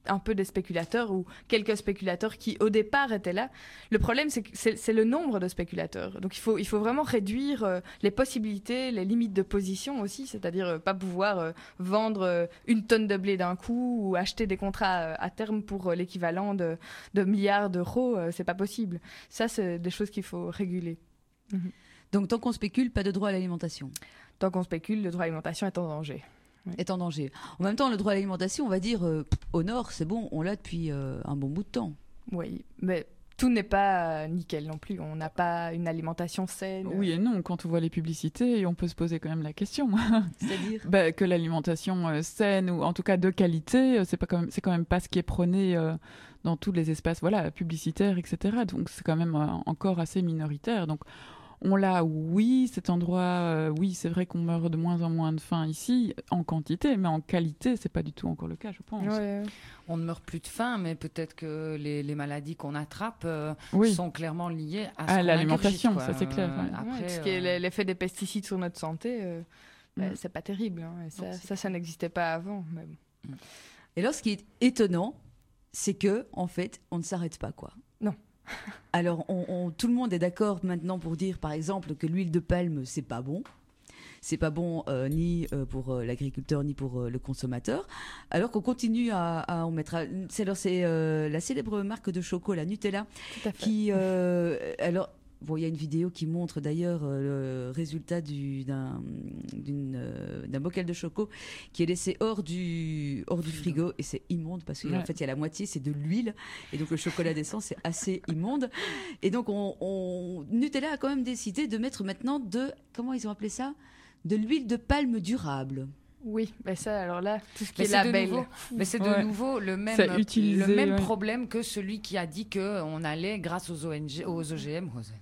un peu des spéculateurs ou quelques spéculateurs qui au départ étaient là. Le problème c'est que c'est, c'est le nombre de spéculateurs. Donc il faut, il faut vraiment réduire euh, les possibilités, les limites de position aussi, c'est-à-dire euh, pas pouvoir euh, vendre euh, une tonne de blé d'un coup ou acheter des contrats euh, à terme pour euh, l'équivalent de, de milliards d'euros, euh, c'est pas possible. Ça c'est des choses qu'il faut réguler. Mm-hmm. Donc tant qu'on spécule, pas de droit à l'alimentation. Tant qu'on spécule, le droit à l'alimentation est en danger. Oui. Est en danger. En même temps, le droit à l'alimentation, on va dire, euh, au Nord, c'est bon, on l'a depuis euh, un bon bout de temps. Oui, mais tout n'est pas nickel non plus. On n'a pas une alimentation saine. Oui et non, quand on voit les publicités, on peut se poser quand même la question. C'est-à-dire bah, que l'alimentation euh, saine, ou en tout cas de qualité, euh, c'est, pas quand même, c'est quand même pas ce qui est prôné euh, dans tous les espaces voilà, publicitaires, et cetera. Donc c'est quand même euh, encore assez minoritaire. Donc on l'a, oui, cet endroit, euh, oui, c'est vrai qu'on meurt de moins en moins de faim ici, en quantité, mais en qualité, c'est pas du tout encore le cas, je pense. Ouais. On ne meurt plus de faim, mais peut-être que les, les maladies qu'on attrape euh, oui. sont clairement liées à, à l'alimentation, ça c'est clair. Ouais. Après, ouais, ce qui est euh... l'effet des pesticides sur notre santé, euh, mm. bah, c'est pas terrible. Hein, et ça, non, ça, ça n'existait pas avant. Mais bon. Et alors, ce qui est étonnant, c'est que, en fait, on ne s'arrête pas, quoi. Non. Alors, on, on, tout le monde est d'accord maintenant pour dire, par exemple, que l'huile de palme, c'est pas bon. C'est pas bon euh, ni euh, pour euh, l'agriculteur ni pour euh, le consommateur. Alors qu'on continue à, à en mettre. À... C'est, alors, c'est euh, la célèbre marque de chocolat Nutella qui. Euh, alors. Bon, il y a une vidéo qui montre d'ailleurs euh, le résultat du, d'un, d'une, euh, d'un bocal de choco qui est laissé hors du, hors du frigo et c'est immonde parce qu'en ouais. fait il y a la moitié c'est de l'huile et donc le chocolat d'essence c'est assez immonde et donc on, on, Nutella a quand même décidé de mettre maintenant de, comment ils ont appelé ça, de l'huile de palme durable. Oui, mais ça, alors là, tout ce qui mais est c'est label. Nouveau, mais c'est de ouais. nouveau le même, utilisé, le même ouais. problème que celui qui a dit qu'on allait, grâce aux O N G, aux O G M, aux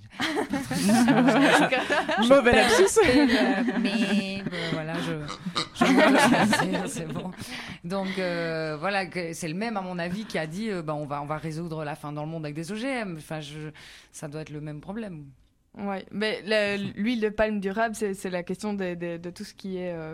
mauvais lapsus. Mais voilà, je, je c'est bon. Donc euh, voilà, c'est le même à mon avis qui a dit, euh, bah, on va, on va résoudre la faim dans le monde avec des O G M. Enfin, je, ça doit être le même problème. Oui, mais la, l'huile de palme durable, c'est, c'est la question de, de, de tout ce qui est euh,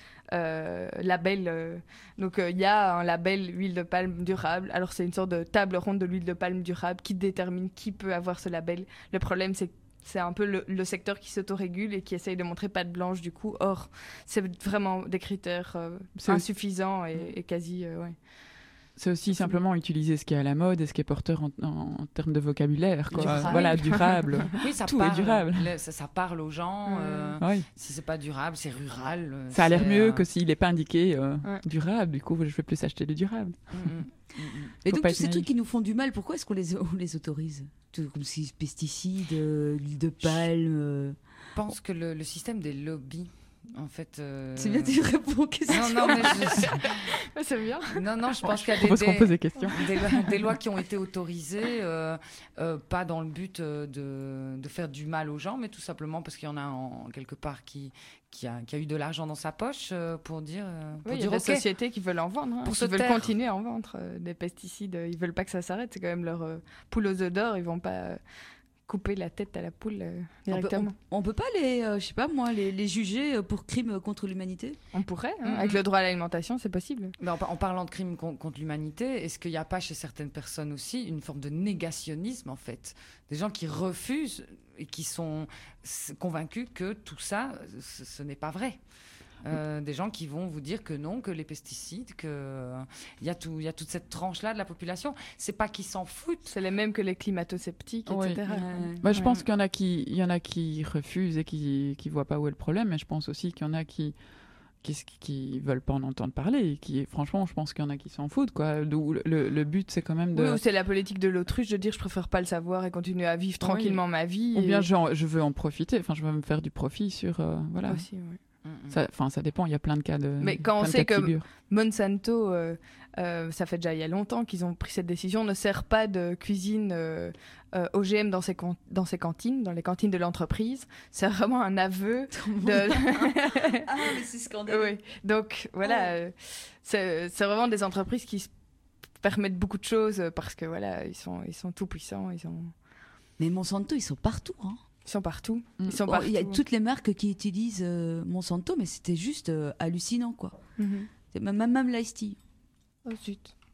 euh, label. Euh. Donc, il euh, y a un label huile de palme durable. Alors, c'est une sorte de table ronde de l'huile de palme durable qui détermine qui peut avoir ce label. Le problème, c'est que c'est un peu le, le secteur qui s'autorégule et qui essaye de montrer patte blanche, du coup. Or, c'est vraiment des critères euh, insuffisants et, et quasi... Euh, ouais. C'est aussi simplement utiliser ce qui est à la mode et ce qui est porteur en, en, en termes de vocabulaire. Quoi. Durable. Voilà, durable. Oui, ça Tout parle, est durable. Le, ça, ça parle aux gens. Euh, oui. Si c'est pas durable, c'est rural. Ça c'est, a l'air mieux euh... que s'il n'est pas indiqué euh, ouais. durable. Du coup, je vais plus acheter du durable. Mm-hmm. Et donc, tous ces naïf. trucs qui nous font du mal, pourquoi est-ce qu'on les, on les autorise ? Tout, comme si pesticides, euh, l'huile de palme... Euh... Je pense que le, le système des lobbies... En fait, euh... c'est bien, tu réponds aux questions. Non, non, mais je... c'est bien. Non, non, je pense qu'il y a des, des, des, des, questions. Des, des lois qui ont été autorisées, euh, euh, pas dans le but de, de faire du mal aux gens, mais tout simplement parce qu'il y en a en, quelque part qui, qui, a, qui a eu de l'argent dans sa poche euh, pour dire. Euh, pour oui, dire il y a des okay, sociétés qui veulent en vendre, hein, pour qui se veulent taire. continuer à en vendre euh, des pesticides. Ils veulent pas que ça s'arrête. C'est quand même leur euh, poule aux œufs d'or. Ils vont pas. Euh, couper la tête à la poule euh, directement. On peut, on, on peut pas les, euh, je sais pas moi, les, les juger pour crimes contre l'humanité ? On pourrait, hein, mm-hmm. avec le droit à l'alimentation, c'est possible. Mais en, en parlant de crimes con, contre l'humanité, est-ce qu'il n'y a pas chez certaines personnes aussi une forme de négationnisme en fait ? Des gens qui refusent et qui sont convaincus que tout ça, ce, ce n'est pas vrai. Euh, des gens qui vont vous dire que non, que les pesticides, que euh, y a tout, il y a toute cette tranche-là de la population. C'est pas qu'ils s'en foutent. C'est les mêmes que les climato-sceptiques, oui. et cetera. Ouais. Bah, je ouais. pense qu'il y en a qui, il y en a qui refusent et qui, qui voient pas où est le problème. Mais je pense aussi qu'il y en a qui, qui, qui veulent pas en entendre parler. Et qui, franchement, je pense qu'il y en a qui s'en foutent, quoi. D'où le, le, le but, c'est quand même de. Oui, c'est la politique de l'autruche de dire je préfère pas le savoir et continuer à vivre tranquillement oui. ma vie. Ou et... bien je, je veux en profiter. Enfin, je veux me faire du profit sur, euh, voilà. Aussi, oui. Ça, enfin, ça dépend, il y a plein de cas de Mais quand on sait que Monsanto, euh, euh, ça fait déjà il y a longtemps qu'ils ont pris cette décision, ne sert pas de cuisine euh, euh, O G M dans ses, con- dans ses cantines, dans les cantines de l'entreprise. C'est vraiment un aveu de... Ah, mais c'est scandaleux. Oui, donc voilà, oh. euh, c'est, c'est vraiment des entreprises qui se permettent beaucoup de choses parce que voilà, ils sont, ils sont tout puissants. Ils sont... Mais Monsanto, ils sont partout, hein. Ils sont partout. Ils sont oh, partout. Il y a toutes les marques qui utilisent euh, Monsanto, mais c'était juste euh, hallucinant, quoi. Mm-hmm. Même, même l'Ice Tea. Oh zut.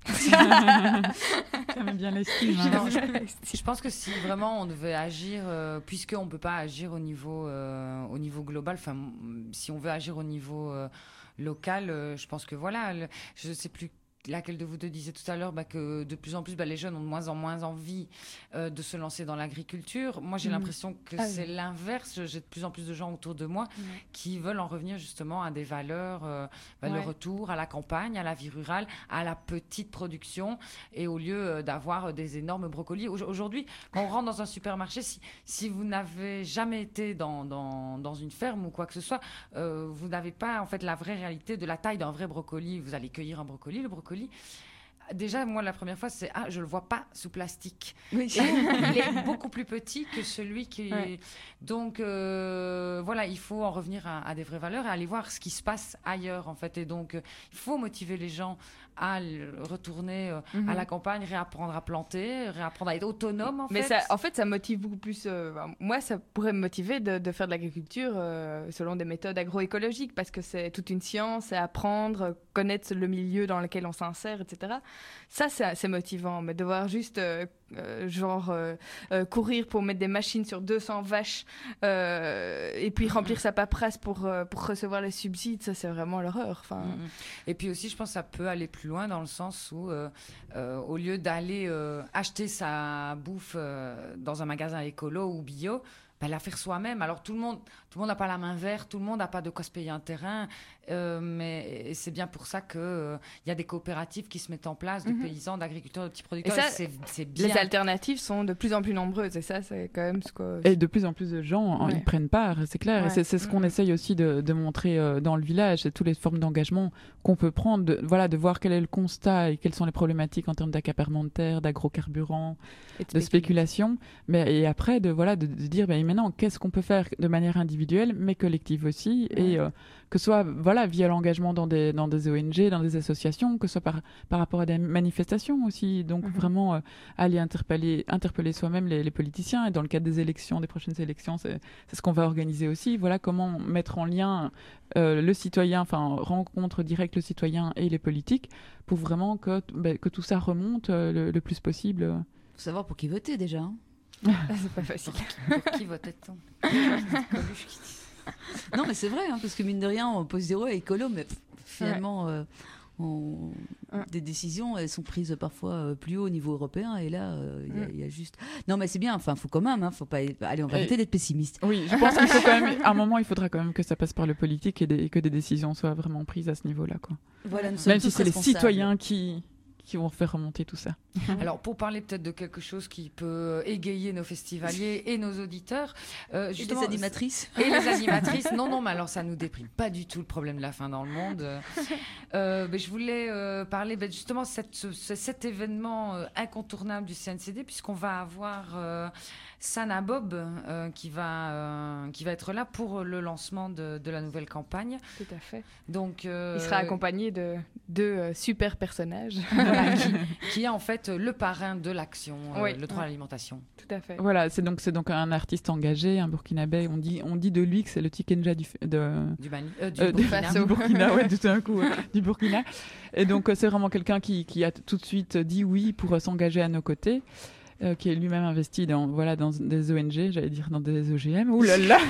J'aime bien l'estime. Hein. Non, je, je pense que si vraiment on devait agir, euh, puisqu'on ne peut pas agir au niveau, euh, au niveau global, enfin, si on veut agir au niveau euh, local, euh, je pense que voilà, le, je ne sais plus laquelle de vous deux disait tout à l'heure bah, que de plus en plus bah, les jeunes ont de moins en moins envie euh, de se lancer dans l'agriculture. Moi j'ai mmh. l'impression que ah, c'est oui. l'inverse. J'ai de plus en plus de gens autour de moi mmh. qui veulent en revenir justement à des valeurs, euh, bah, ouais. le retour à la campagne, à la vie rurale, à la petite production, et au lieu euh, d'avoir des énormes brocolis. Aujourd'hui, quand on rentre dans un supermarché, si, si vous n'avez jamais été dans, dans, dans une ferme ou quoi que ce soit, euh, vous n'avez pas en fait la vraie réalité de la taille d'un vrai brocoli. Vous allez cueillir un brocoli, le brocoli déjà, moi, la première fois, c'est « Ah, je le vois pas sous plastique. Oui. » Il est beaucoup plus petit que celui qui... Ouais. Donc, euh, voilà, il faut en revenir à, à des vraies valeurs et aller voir ce qui se passe ailleurs, en fait. Et donc, euh, il faut motiver les gens à retourner euh, mm-hmm. à la campagne, réapprendre à planter, réapprendre à être autonome, en Mais fait. Ça, en fait, ça motive beaucoup plus... Euh, moi, ça pourrait me motiver de, de faire de l'agriculture euh, selon des méthodes agroécologiques, parce que c'est toute une science, c'est apprendre, connaître le milieu dans lequel on s'insère, et cetera. Ça, c'est, c'est motivant, mais devoir juste... Euh, Euh, genre euh, euh, courir pour mettre des machines sur deux cents vaches euh, et puis remplir sa paperasse pour, euh, pour recevoir les subsides, ça c'est vraiment l'horreur. Enfin... Et puis aussi je pense que ça peut aller plus loin dans le sens où euh, euh, au lieu d'aller euh, acheter sa bouffe euh, dans un magasin écolo ou bio, ben, la faire soi-même. Alors tout le monde tout le monde n'a pas la main verte, tout le monde n'a pas de quoi se payer un terrain, euh, mais c'est bien pour ça qu'il euh, y a des coopératives qui se mettent en place de mm-hmm. paysans, d'agriculteurs, de petits producteurs. Et ça, et c'est, c'est bien. Les alternatives sont de plus en plus nombreuses et ça c'est quand même ce que... Et de plus en plus de gens ouais. y prennent part, c'est clair. Ouais. Et c'est, c'est ce qu'on mm-hmm. essaye aussi de, de montrer euh, dans le village, c'est toutes les formes d'engagement qu'on peut prendre, de, voilà, de voir quel est le constat et quelles sont les problématiques en termes d'accaparement de terre, d'agrocarburants, de, de spéculation. Mais, et après, de, voilà, de, de dire, ben, maintenant, qu'est-ce qu'on peut faire de manière individuelle, mais collective aussi, ouais. et euh, que ce soit voilà, via l'engagement dans des, dans des O N G, dans des associations, que ce soit par, par rapport à des manifestations aussi. Donc, mm-hmm. vraiment, euh, aller interpeller, interpeller soi-même les, les politiciens. Et dans le cadre des élections, des prochaines élections, c'est, c'est ce qu'on va organiser aussi. Voilà comment mettre en lien euh, le citoyen, enfin, rencontre directe le citoyen et les politiques, pour vraiment que, bah, que tout ça remonte euh, le, le plus possible. Il faut savoir pour qui voter déjà. Hein. C'est pas facile. Pour qui, qui votait-on? Non, mais c'est vrai, hein, parce que mine de rien, on pose zéro à écolo, mais pff, finalement, ouais. euh, on... ouais. des décisions, elles sont prises parfois euh, plus haut au niveau européen, et là, il euh, y, y a juste... Non, mais c'est bien, enfin, faut quand même, hein, faut pas... Allez, on va arrêter d'être pessimiste. Oui, je pense qu'il faut quand même... À un moment, il faudra quand même que ça passe par le politique et, des... et que des décisions soient vraiment prises à ce niveau-là, quoi. Voilà, nous même si c'est les citoyens qui... qui vont faire remonter tout ça. Alors, pour parler peut-être de quelque chose qui peut égayer nos festivaliers et nos auditeurs... Euh, et les animatrices. Et les animatrices. Non, non, mais alors ça nous déprime pas du tout le problème de la faim dans le monde. Euh, mais je voulais euh, parler ben, justement de cette, ce, cet événement euh, incontournable du C N C D, puisqu'on va avoir euh, Sana Bob euh, qui, va, euh, qui va être là pour le lancement de, de la nouvelle campagne. Tout à fait. Donc, euh, il sera accompagné de deux euh, super personnages. Voilà, qui, qui est en fait le parrain de l'action, euh, oui. le droit à l'alimentation. Tout à fait. Voilà, c'est donc, c'est donc un artiste engagé, un burkinabé. On dit, on dit de lui que c'est le Tikenja du, de, du, Mali, euh, du euh, Burkina. Du Burkina, ouais, tout d'un coup, ouais, du Burkina. Et donc, euh, c'est vraiment quelqu'un qui, qui a tout de suite dit oui pour euh, s'engager à nos côtés. Euh, qui est lui-même investi dans, voilà, dans des O N G, j'allais dire dans des O G M, ouh là là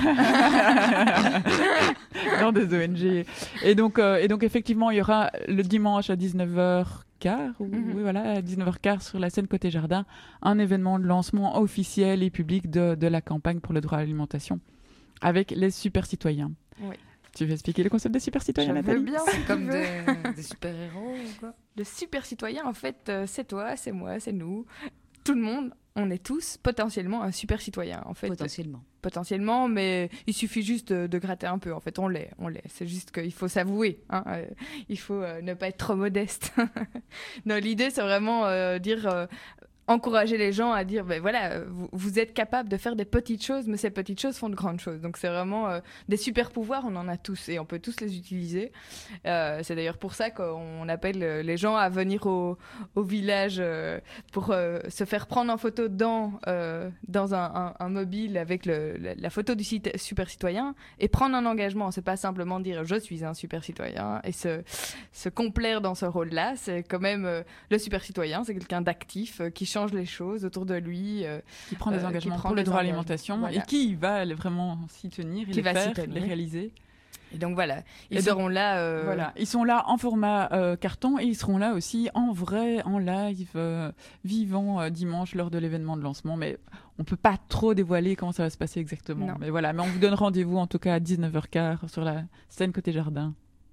dans des O N G. Et donc, euh, et donc, effectivement, il y aura le dimanche à dix-neuf heures quinze, ou, mm-hmm. oui, voilà, à dix-neuf heures quinze sur la scène Côté Jardin, un événement de lancement officiel et public de, de la campagne pour le droit à l'alimentation, avec les super citoyens. Oui. Tu veux expliquer le concept des super citoyens, Nathalie? Bien, c'est comme des, des super-héros ou quoi? Le super citoyen, en fait, euh, c'est toi, c'est moi, c'est nous. Tout le monde, on est tous potentiellement un super citoyen, en fait. Potentiellement. Potentiellement, mais il suffit juste de, de gratter un peu. En fait, on l'est, on l'est. C'est juste qu'il faut s'avouer. Hein. Euh, il faut euh, ne pas être trop modeste. Non, l'idée, c'est vraiment euh, dire... Euh, encourager les gens à dire, ben voilà, vous, vous êtes capable de faire des petites choses, mais ces petites choses font de grandes choses. Donc c'est vraiment euh, des super pouvoirs, on en a tous et on peut tous les utiliser. Euh, c'est d'ailleurs pour ça qu'on appelle les gens à venir au, au village euh, pour euh, se faire prendre en photo dans, euh, dans un, un, un mobile avec le, la, la photo du cita- super citoyen et prendre un engagement. C'est pas simplement dire je suis un super citoyen et se, se complaire dans ce rôle-là. C'est quand même euh, le super citoyen, c'est quelqu'un d'actif euh, qui change les choses autour de lui, euh, qui prend des euh, engagements prend pour le des droit à engagements. l'alimentation Voilà. et qui va vraiment s'y tenir et Qui les va s'y faire, tenir. les réaliser. Et donc voilà, ils Et seront donc, là. Euh... Voilà, ils sont là en format euh, carton et ils seront là aussi en vrai, en live, euh, vivant euh, dimanche lors de l'événement de lancement. Mais on peut pas trop dévoiler comment ça va se passer exactement. Non. Mais voilà, mais on vous donne rendez-vous en tout cas à dix-neuf heures quinze sur la scène côté jardin.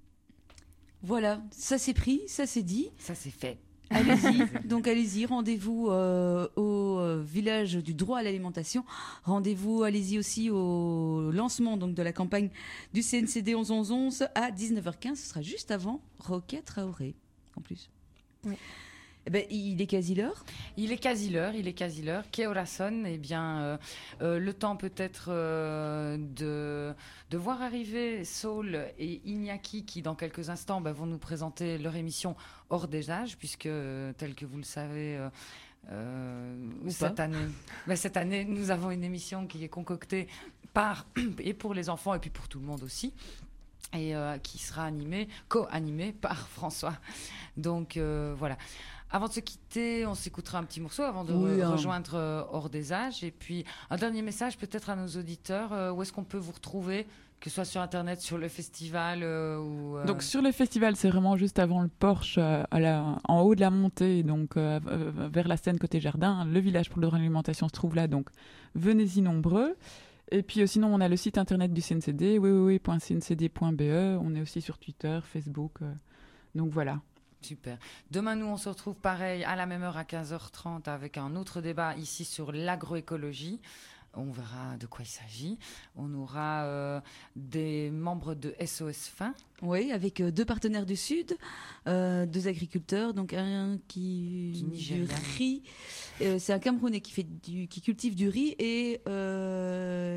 Voilà, ça c'est pris, ça c'est dit. Ça, c'est fait. Allez-y, donc allez-y, rendez-vous euh, au euh, village du droit à l'alimentation. Rendez-vous, allez-y aussi au lancement donc, de la campagne du C N C D onze onze onze à dix-neuf heures quinze. Ce sera juste avant Roquet Traoré, en plus. Oui. Eh ben, il est quasi l'heure. Il est quasi l'heure, il est quasi l'heure. Que hora son? Eh bien, euh, euh, le temps peut-être euh, de, de voir arriver Saul et Iñaki qui, dans quelques instants, bah, vont nous présenter leur émission Hors des âges, puisque, euh, tel que vous le savez, euh, euh, cette année, bah, cette année, nous avons une émission qui est concoctée par et pour les enfants et puis pour tout le monde aussi. Et euh, qui sera animée, co-animée par François. Donc euh, voilà. Avant de se quitter, on s'écoutera un petit morceau avant de Oui, re- hein. rejoindre euh, Hors des âges. Et puis un dernier message peut-être à nos auditeurs. Euh, où est-ce qu'on peut vous retrouver, que ce soit sur Internet, sur le festival euh, ou, euh, Donc sur le festival, c'est vraiment juste avant le Porsche, euh, à la, en haut de la montée, donc euh, euh, vers la scène côté jardin. Le village pour le droit à l'alimentation se trouve là, donc venez-y nombreux. Et puis euh, sinon, on a le site internet du C N C D, w w w point c n c d point b e. On est aussi sur Twitter, Facebook. Euh, donc voilà. Super. Demain, nous, on se retrouve pareil à la même heure à quinze heures trente avec un autre débat ici sur l'agroécologie. On verra de quoi il s'agit. On aura euh, des membres de S O S Faim. Oui, avec euh, deux partenaires du Sud, euh, deux agriculteurs, donc un qui Du du Nigeria. riz, euh, c'est un Camerounais qui fait du, qui cultive du riz et euh,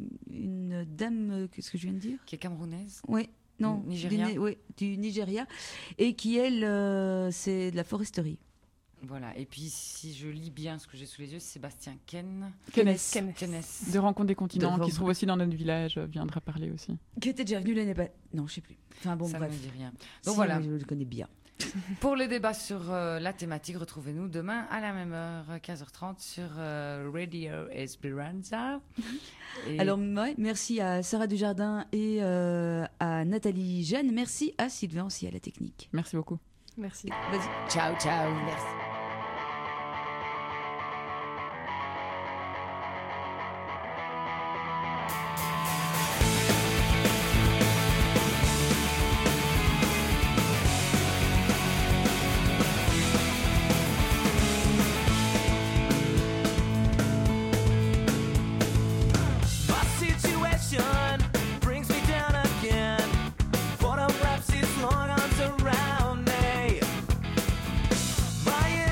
une dame, euh, qu'est-ce que je viens de dire? Qui est camerounaise. Oui, non, Nigeria. du, Ni- ouais, du Nigeria, et qui elle, euh, c'est de la foresterie. Voilà. Et puis, si je lis bien ce que j'ai sous les yeux, c'est Sébastien Ken. Kennes, Kennes. de Rencontre des continents, De qui se trouve aussi dans notre village, euh, viendra parler aussi. Qui était déjà venu l'année passée. Non, je sais plus. Enfin bon, Ça bref. ne me dit rien. Si, Donc voilà. Je le connais bien. Pour les débats sur euh, la thématique, retrouvez-nous demain à la même heure, quinze heures trente, sur euh, Radio Esperanza. Et Alors, ouais, merci à Sarah Dujardin et euh, à Nathalie Jeanne. Merci à Sylvain aussi à la technique. Merci beaucoup. Merci. Vas-y. ciao, ciao. Merci. My situation brings me down again. Photographs its long arms around me. My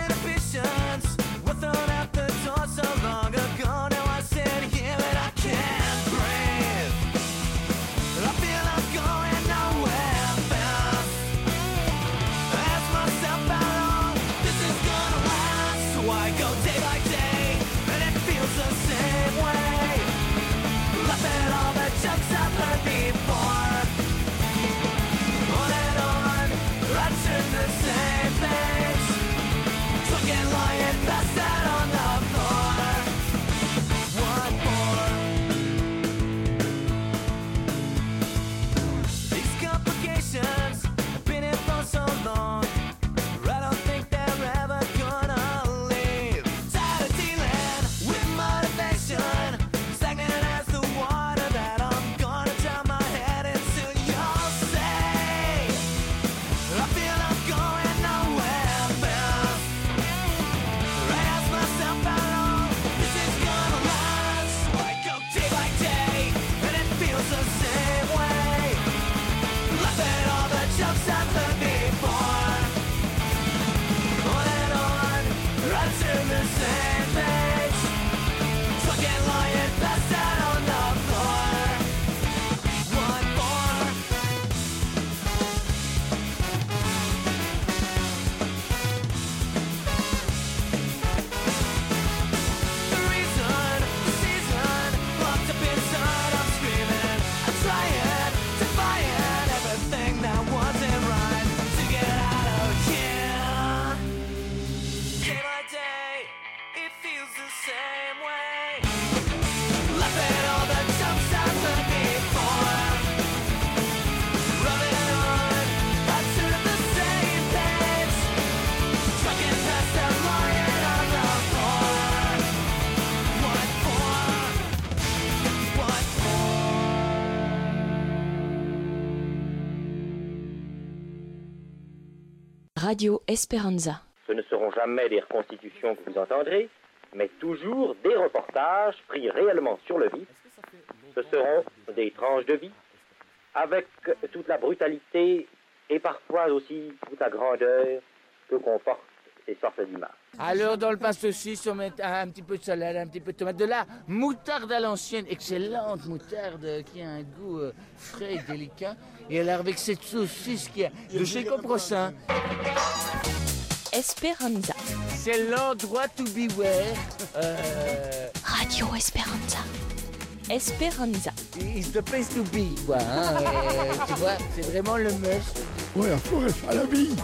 Radio Esperanza. Ce ne seront jamais des reconstitutions que vous entendrez, mais toujours des reportages pris réellement sur le vif. Ce seront des tranches de vie, avec toute la brutalité et parfois aussi toute la grandeur que comportent ces sortes d'images. Alors dans le pain saucisse, on met un, un petit peu de salade, un petit peu de tomate, de la moutarde à l'ancienne, excellente moutarde euh, qui a un goût euh, frais et délicat. Et alors avec cette saucisse qui a de chez Coprosin. Esperanza. C'est l'endroit to beware. Euh... Radio Esperanza. Esperanza. It's the place to be, quoi. Hein, euh, tu vois, c'est vraiment le must. Ouais, à Floref, à la vie.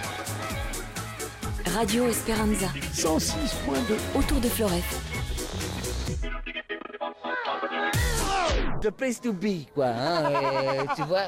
Radio Esperanza. cent six point deux. Autour de Floref. The place to be, quoi. Hein, euh, tu vois.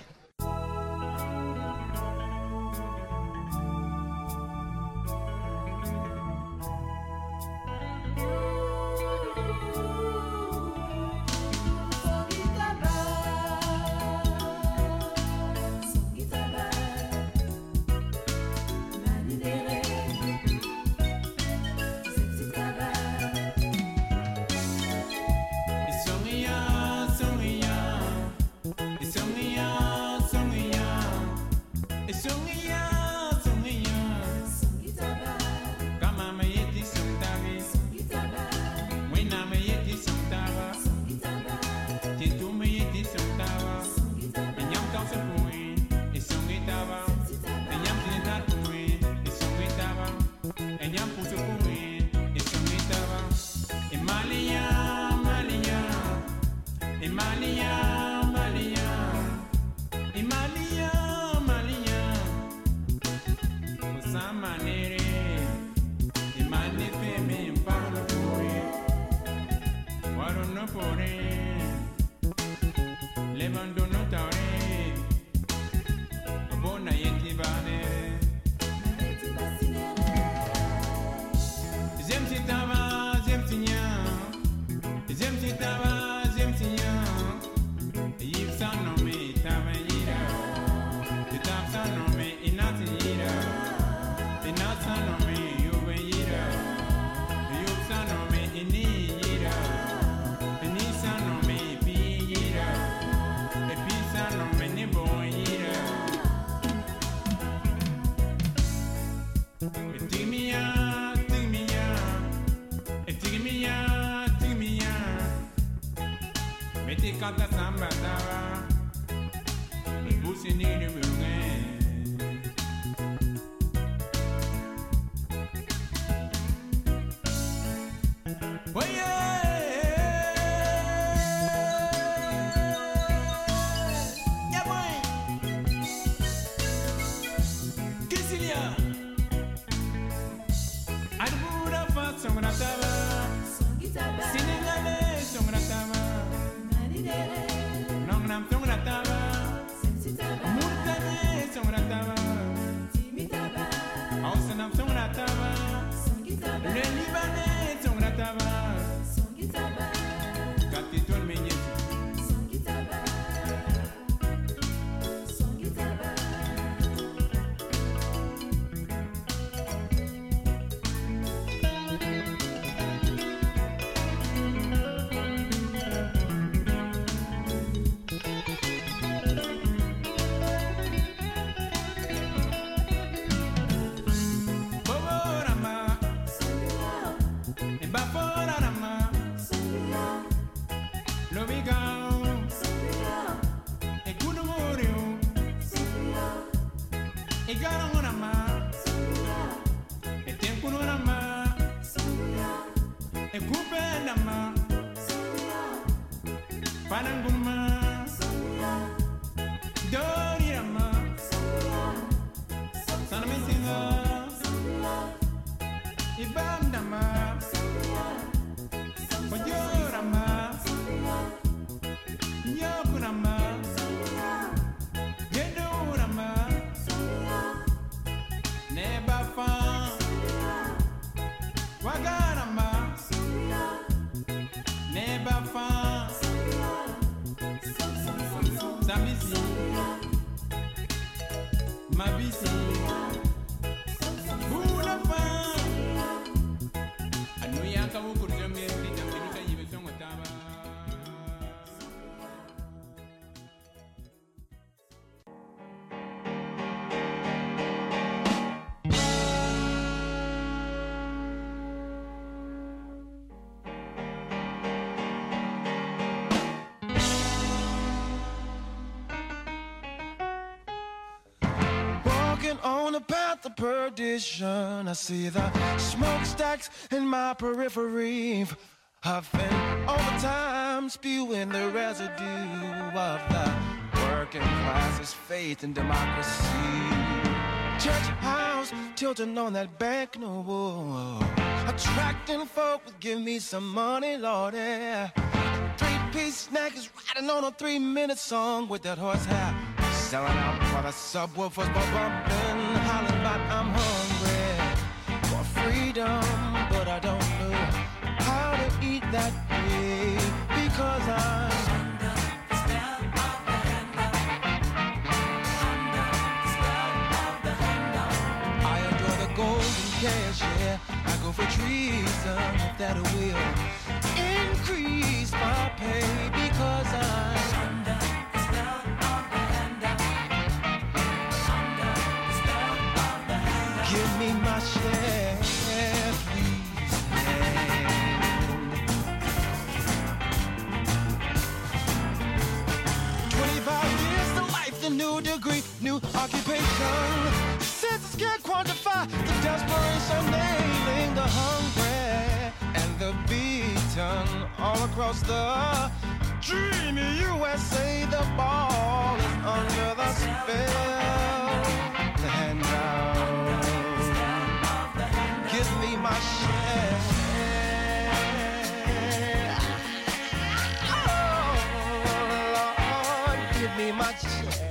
on the path of perdition. I see the smokestacks in my periphery, huffing overtime, spewing the residue of the working class's faith in democracy. Church house tilting on that banknote, attracting folk with give me some money, Lord, yeah. Three-piece snack is riding on a three-minute song with that horsehair, selling out for the subwoofers, but bumping, hollering about I'm hungry for freedom, but I don't know how to eat that way because I'm under the spell of the handout. Under the spell of the handout. I enjoy the golden cash, yeah. I go for treason if that will increase my pay because I'm under the spell of the handout. Under the spell of the handout. Give me my share, please. twenty-five years to life, the new degree, new occupation. Senses can't quantify the desperation, nailing the hungry and the beaten all across the dreamy U S A. The ball is under the spell. The handout. Give me my share. Oh, Lord, give me my share.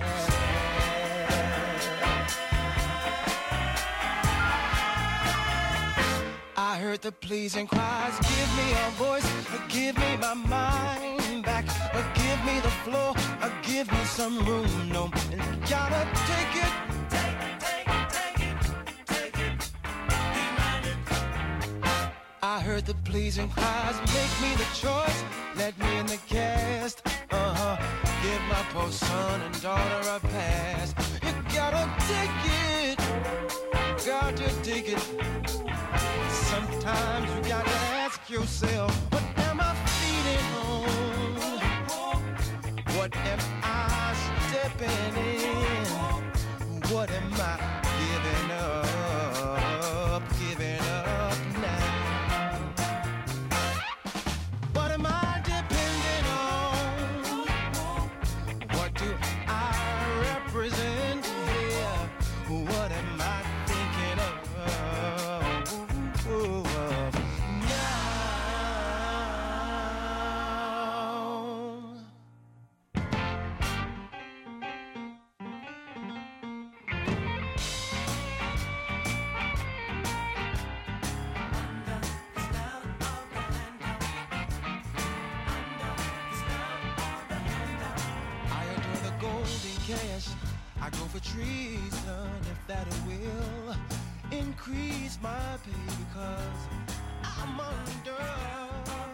I heard the pleasing cries, give me a voice, give me my mind back, give me the floor, give me some room, no, gotta take it, take it, take it, take it, take it, demand it. I heard the pleasing cries, make me the choice, let me in the cast, uh-huh, give my poor son and daughter a pass, you gotta take it, gotta take it. Sometimes you gotta ask yourself, what am I feeding on? What am I stepping in? What am I giving up, giving up now? What am I depending on? What do I represent here? What am I thinking of? I go for treason if that will increase my pay because I'm under